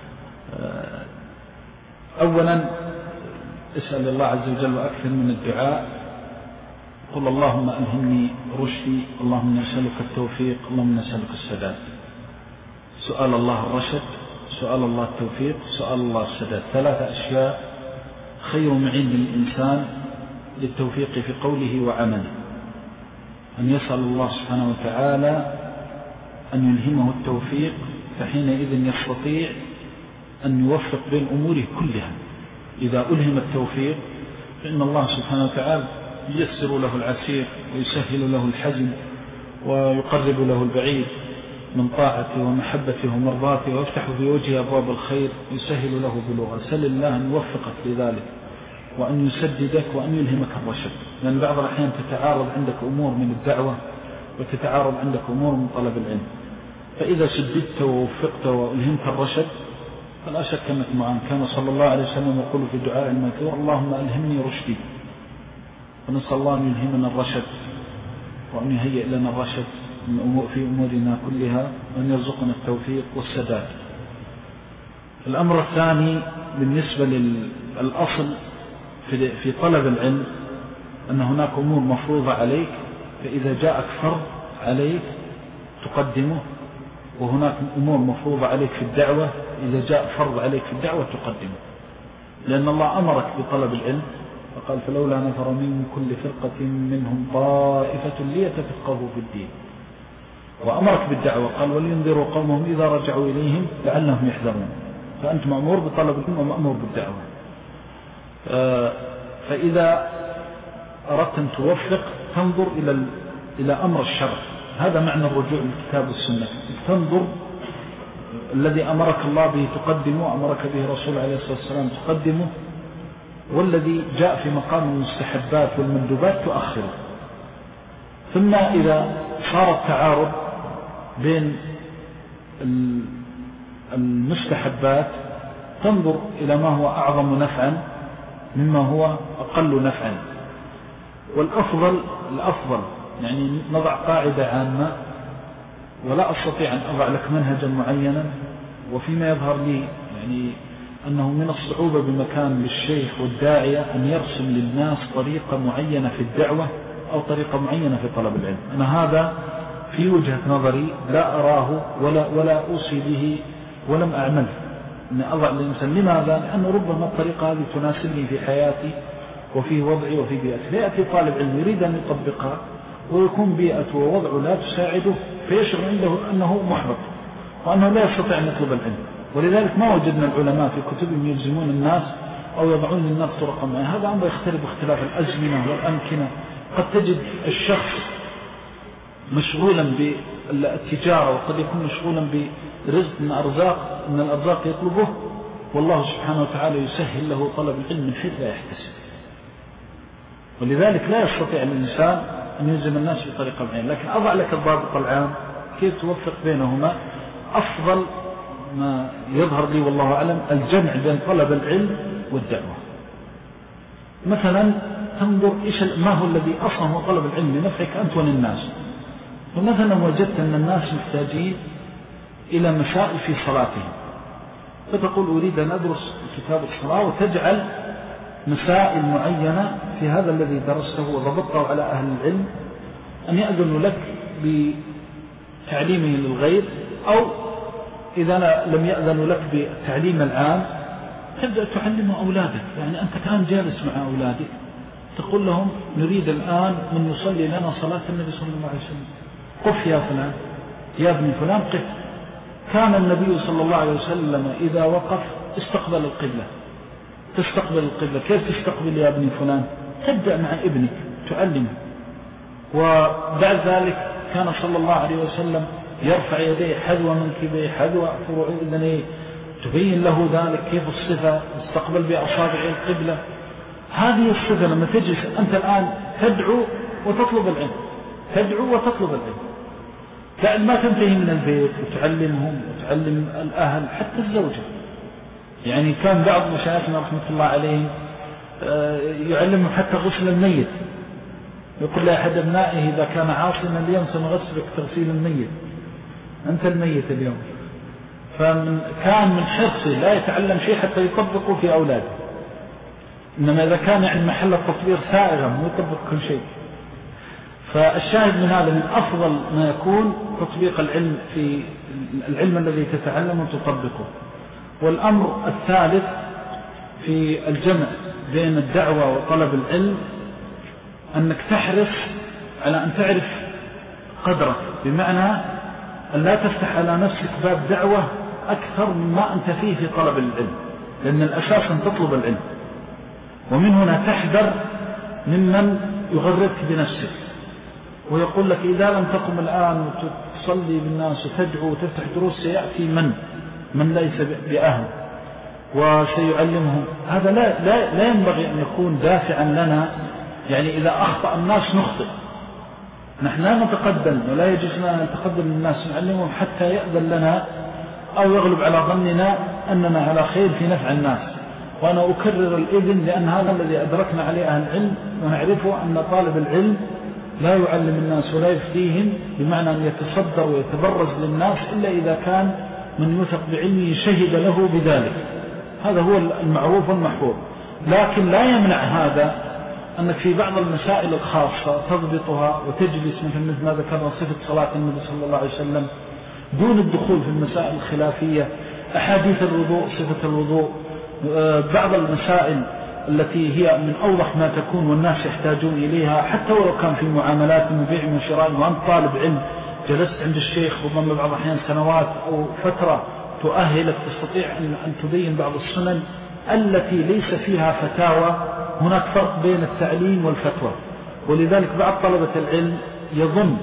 أولا اسأل الله عز وجل وأكثر من الدعاء، قل اللهم ألهمني رشدي، اللهم نسألك التوفيق، اللهم نسألك السداد. سؤال الله الرشد، سؤال الله التوفيق، سؤال الله السداد، 3 أشياء خير معين للإنسان للتوفيق في قوله وعمله، أن يسأل الله سبحانه وتعالى أن يلهمه التوفيق، فحينئذ يستطيع أن يوفق بين أموره كلها. إذا ألهم التوفيق فإن الله سبحانه وتعالى ييسر له العسير ويسهل له الحزن ويقرب له البعيد من طاعته ومحبته ومرضاته، ويفتح في وجهه أبواب الخير ويسهل له بلوغه. سل الله أن يوفقك لذلك وأن يسددك وأن يلهمك الرشد، لأن بعض الأحيان تتعارض عندك أمور من الدعوة وتتعارض عندك أمور من طلب العلم، فإذا سددت ووفقت وألهمت الرشد فلا شك أنك معان. كان صلى الله عليه وسلم يقول في دعاء الماثور: اللهم ألهمني رشدي. ونسأل الله أن يلهمنا الرشد وأن يهيئ لنا الرشد في أمورنا كلها وأن يرزقنا التوفيق والسداد. الأمر الثاني بالنسبة للأصل في طلب العلم أن هناك أمور مفروضة عليك، فإذا جاءك فرض عليك تقدمه، وهناك أمور مفروضة عليك في الدعوة إذا جاء فرض عليك في الدعوة تقدمه، لأن الله أمرك بطلب العلم فقال: فلولا نفر من كل فرقة منهم طائفة ليتفقهوا في الدين. وأمرك بالدعوة قال: ولينذروا قومهم إذا رجعوا إليهم لعلهم يحذرون. فأنت مأمور بطلب العلم ومأمور بالدعوة. فإذا أردت أن توفق تنظر إلى أمر الشرع. هذا معنى الرجوع للكتاب والسنة، تنظر الذي أمرك الله به تقدمه، وأمرك به رسول عليه الصلاة والسلام تقدمه، والذي جاء في مقام المستحبات والمندوبات تؤخره. ثم إذا صار التعارض بين المستحبات تنظر إلى ما هو أعظم نفعا مما هو أقل نفعا. والأفضل يعني نضع قاعدة عامة، ولا أستطيع أن أضع لك منهجا معينا، وفيما يظهر لي يعني أنه من الصعوبة بمكان للشيخ والداعية أن يرسم للناس طريقة معينة في الدعوة أو طريقة معينة في طلب العلم. أنا هذا في وجهة نظري لا أراه ولا أوصي به ولم أعمل أن أضع للإنسان. لماذا؟ لأنه ربما الطريقة هذه تناسبني في حياتي وفي وضعي وفي بيئتي. يأتي طالب علم يريد أن يطبقها ويكون بيئته ووضعه لا تساعده، فيشعر عنده أنه محبط وأنه لا يستطيع أن يطلب العلم. ولذلك ما وجدنا العلماء في كتبهم يلزمون الناس أو يضعون للناس طرقا معها. هذا أمر يختلف باختلاف الأزمنة والأمكنة. قد تجد الشخص مشغولا بالتجارة، وقد يكون مشغولا برزق من الأرزاق يطلبه، والله سبحانه وتعالى يسهل له طلب العلم من حيث لا يحتسب. ولذلك لا يستطيع الإنسان أن يلزم الناس بطريقة معينة. لكن أضع لك الضابط العام كيف توفق بينهما. أفضل ما يظهر لي والله أعلم الجمع بين طلب العلم والدعوة. مثلا تنظر ما هو الذي أصلا هو طلب العلم لنفعك أنت وللناس. فمثلا وجدت أن الناس محتاجين إلى مسائل في صلاتهم، فتقول أريد أن أدرس كتاب الصلاة، وتجعل مسائل معينة في هذا الذي درسته وضبطه على أهل العلم أن يأذنوا لك بتعليمه للغير، أو إذا لم يأذنوا لك بالتعليم العام تبدأ تعلم أولادك. يعني أنت كان جالس مع أولادك تقول لهم: نريد الآن من يصلي لنا صلاة النبي صلى الله عليه وسلم، قف يا فلان، يا ابن فلان قف. كان النبي صلى الله عليه وسلم إذا وقف استقبل القبلة. تستقبل القبلة، كيف تستقبل يا ابن فلان؟ تبدأ مع ابنك تعلمه. وبعد ذلك كان صلى الله عليه وسلم يرفع يديه حذو منكبيه حذو فروع أذنيه، تبين له ذلك كيف الصفة، استقبل بأصابع القبلة. هذه الصفة لما تجلس أنت الآن تدعو وتطلب العلم، تدعو وتطلب العلم، لأن ما تنتهي من البيت وتعلمهم وتعلم الأهل حتى الزوجة. يعني كان بعض مشايخنا رحمة الله عليهم يعلمهم حتى غسل الميت، يقول لأحد أبنائه إذا كان عاصما اليوم سنغسلك تغسيل الميت، أنت الميت اليوم. فكان من حرصه لا يتعلم شيء حتى يطبقه في أولاده، إنما إذا كان يعني محل التطبيق سائغا ويطبق كل شيء. فالشاهد من هذا من أفضل ما يكون تطبيق العلم في العلم الذي تتعلم وتطبقه. والأمر الثالث في الجمع بين الدعوة وطلب العلم أنك تحرص على أن تعرف قدرك، بمعنى أن لا تفتح على نفسك باب دعوة أكثر مما أنت فيه في طلب العلم، لأن الأساس أن تطلب العلم. ومن هنا تحذر ممن يغرك بنفسك ويقول لك إذا لم تقم الآن وتصلي بالناس وتدعو وتفتح دروس سيأتي من ليس بأهل وسيعلمهم. هذا لا ينبغي أن يكون دافعا لنا. يعني إذا أخطأ الناس نخطئ، نحن لا نتقدم ولا يجوز لنا نتقدم للناس نعلمهم حتى يأذن لنا أو يغلب على ظننا أننا على خير في نفع الناس. وأنا أكرر الإذن لأن هذا الذي أدركنا عليه أهل العلم، ونعرفه أن طالب العلم لا يعلم الناس ولا يفتيهم بمعنى أن يتصدر ويتبرز للناس إلا إذا كان من يوثق بعلمه شهد له بذلك. هذا هو المعروف والمحفوظ. لكن لا يمنع هذا أنك في بعض المسائل الخاصة تضبطها وتجلس مثل ما ذكرنا صفة صلاة النبي صلى الله عليه وسلم دون الدخول في المسائل الخلافية، أحاديث الوضوء، صفة الوضوء، بعض المسائل التي هي من أوضح ما تكون والناس يحتاجون إليها، حتى ولو كان في معاملات مبيع وشراء وأنت طالب علم جلست عند الشيخ ربما بعض الأحيان سنوات أو فترة تؤهلك تستطيع أن تبين بعض السنن التي ليس فيها فتاوى. هناك فرق بين التعليم والفتوى، ولذلك بعض طلبة العلم يظن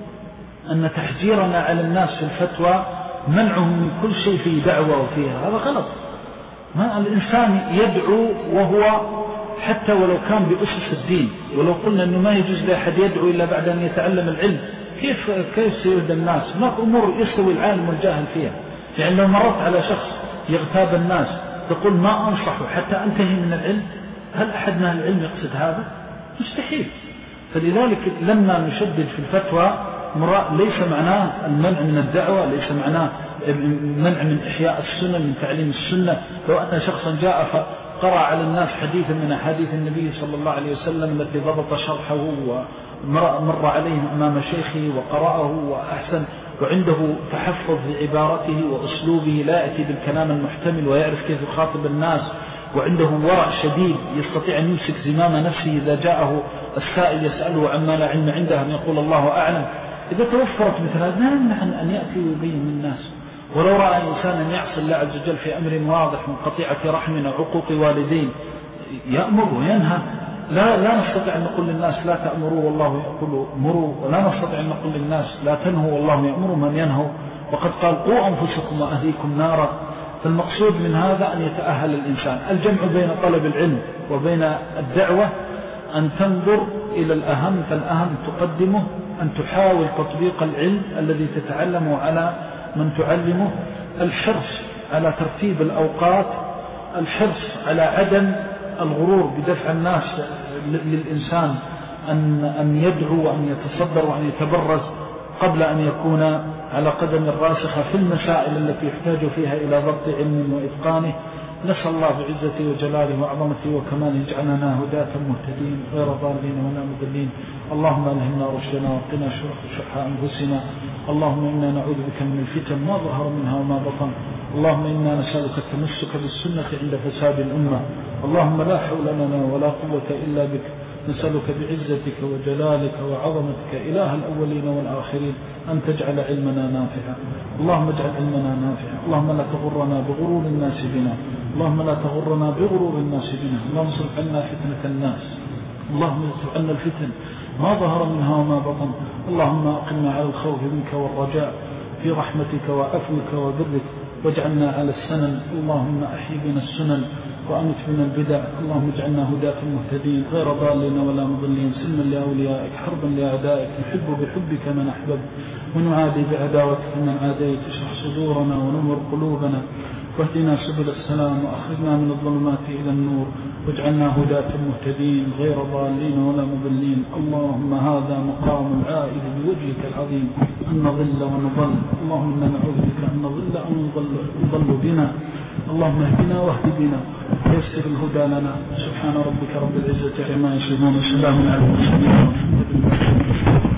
أن تحجيرنا على الناس في الفتوى منعهم من كل شيء في دعوة وفيها. هذا غلط. ما الإنسان يدعو وهو حتى ولو كان بأسس الدين، ولو قلنا أنه ما يجوز لأحد يدعو إلا بعد أن يتعلم العلم، كيف سيهدى الناس؟ هناك أمور يستوي العالم والجاهل فيها. يعني لو مرت على شخص يغتاب الناس تقول ما أنصحه حتى أنتهي من العلم، هل أحد من العلم يقصد هذا؟ مستحيل. فلذلك لما نشدد في الفتوى ليس معناه المنع من الدعوة، ليس معناه المنع من إحياء السنة، من تعليم السنة. لو أن شخصا جاء فقرأ على الناس حديثا من أحاديث النبي صلى الله عليه وسلم التي ضبط شرحه ومر عليه أمام شيخه وقرأه وأحسن، وعنده تحفظ بعبارته وأسلوبه لا يأتي بالكلام المحتمل ويعرف كيف يخاطب الناس، وعنده ورع شديد يستطيع أن يمسك زمام نفسه إذا جاءه السائل يسأله عما لا علم عنده أن يقول الله أعلم. إذا توفرت مثل هذا لا يمنع أن يأتي ويبين للناس. ولو رأى إنسانا يعصي الله عز وجل في أمر واضح من قطيعة رحم أو عقوق والدين يأمر وينهى. لا نستطيع أن نقول للناس لا تأمروا والله يقول مروا، ولا نستطيع أن نقول للناس لا تنهوا والله يأمر من ينهوا، وقد قال قوا أنفسكم وأهليكم نارا. فالمقصود من هذا أن يتأهل الإنسان. الجمع بين طلب العلم وبين الدعوة أن تنظر إلى الأهم، فالأهم تقدمه أن تحاول تطبيق العلم الذي تتعلمه على من تعلمه، الحرص على ترتيب الأوقات، الحرص على عدم الغرور بدفع الناس للإنسان أن يدعو وأن يتصدر وأن يتبرز قبل أن يكون على قدم الراسخة في المسائل التي يحتاج فيها إلى ضبط علم وإتقانه. نسأل الله بعزته وجلاله وعظمته وكماله يجعلنا هداة مهتدين غير ضالين ولا مضلين. اللهم ألهمنا رشدنا وقنا شح أنفسنا. اللهم إنا نعوذ بك من الفتن ما ظهر منها وما بطن. اللهم إنا نسألك التمسك بالسنة عند فساد الأمة. اللهم لا حول لنا ولا قوة إلا بك. نسألك بعزتك وجلالك وعظمتك إله الأولين والآخرين أن تجعل علمنا نافعا. اللهم اجعل علمنا نافعا. اللهم لا تغرنا بغرور الناس بنا. اللهم لا تغرنا بغرور الناس بنا. اللهم اصرف عنا فتنة الناس. اللهم اصرف عنا الفتن ما ظهر منها وما بطن. اللهم أقمنا على الخوف منك والرجاء في رحمتك وعفوك وبرك، واجعلنا على السنن. اللهم أحي بنا السنن وأمت بنا البدع. اللهم اجعلنا هداة مهتدين غير ضالين ولا مضلين، سلما لأوليائك حربا لأعدائك، نحب بحبك من أحبب ونعادي بعداوتك من عاديت. اشرح صدورنا ونور قلوبنا واهدنا سبل السلام وأخرجنا من الظلمات إلى النور، واجعلنا هداة مهتدين غير ضالين ولا مضلين. اللهم هذا مقام العائد بوجهك العظيم أن نضل ونضل. اللهم إنا نعوذ بك أن نضل أو نضل بنا. اللهم اهدنا واهد بنا ويسر الهدى لنا. سبحان ربك رب العزة عما يصفون وسلام على المرسلين.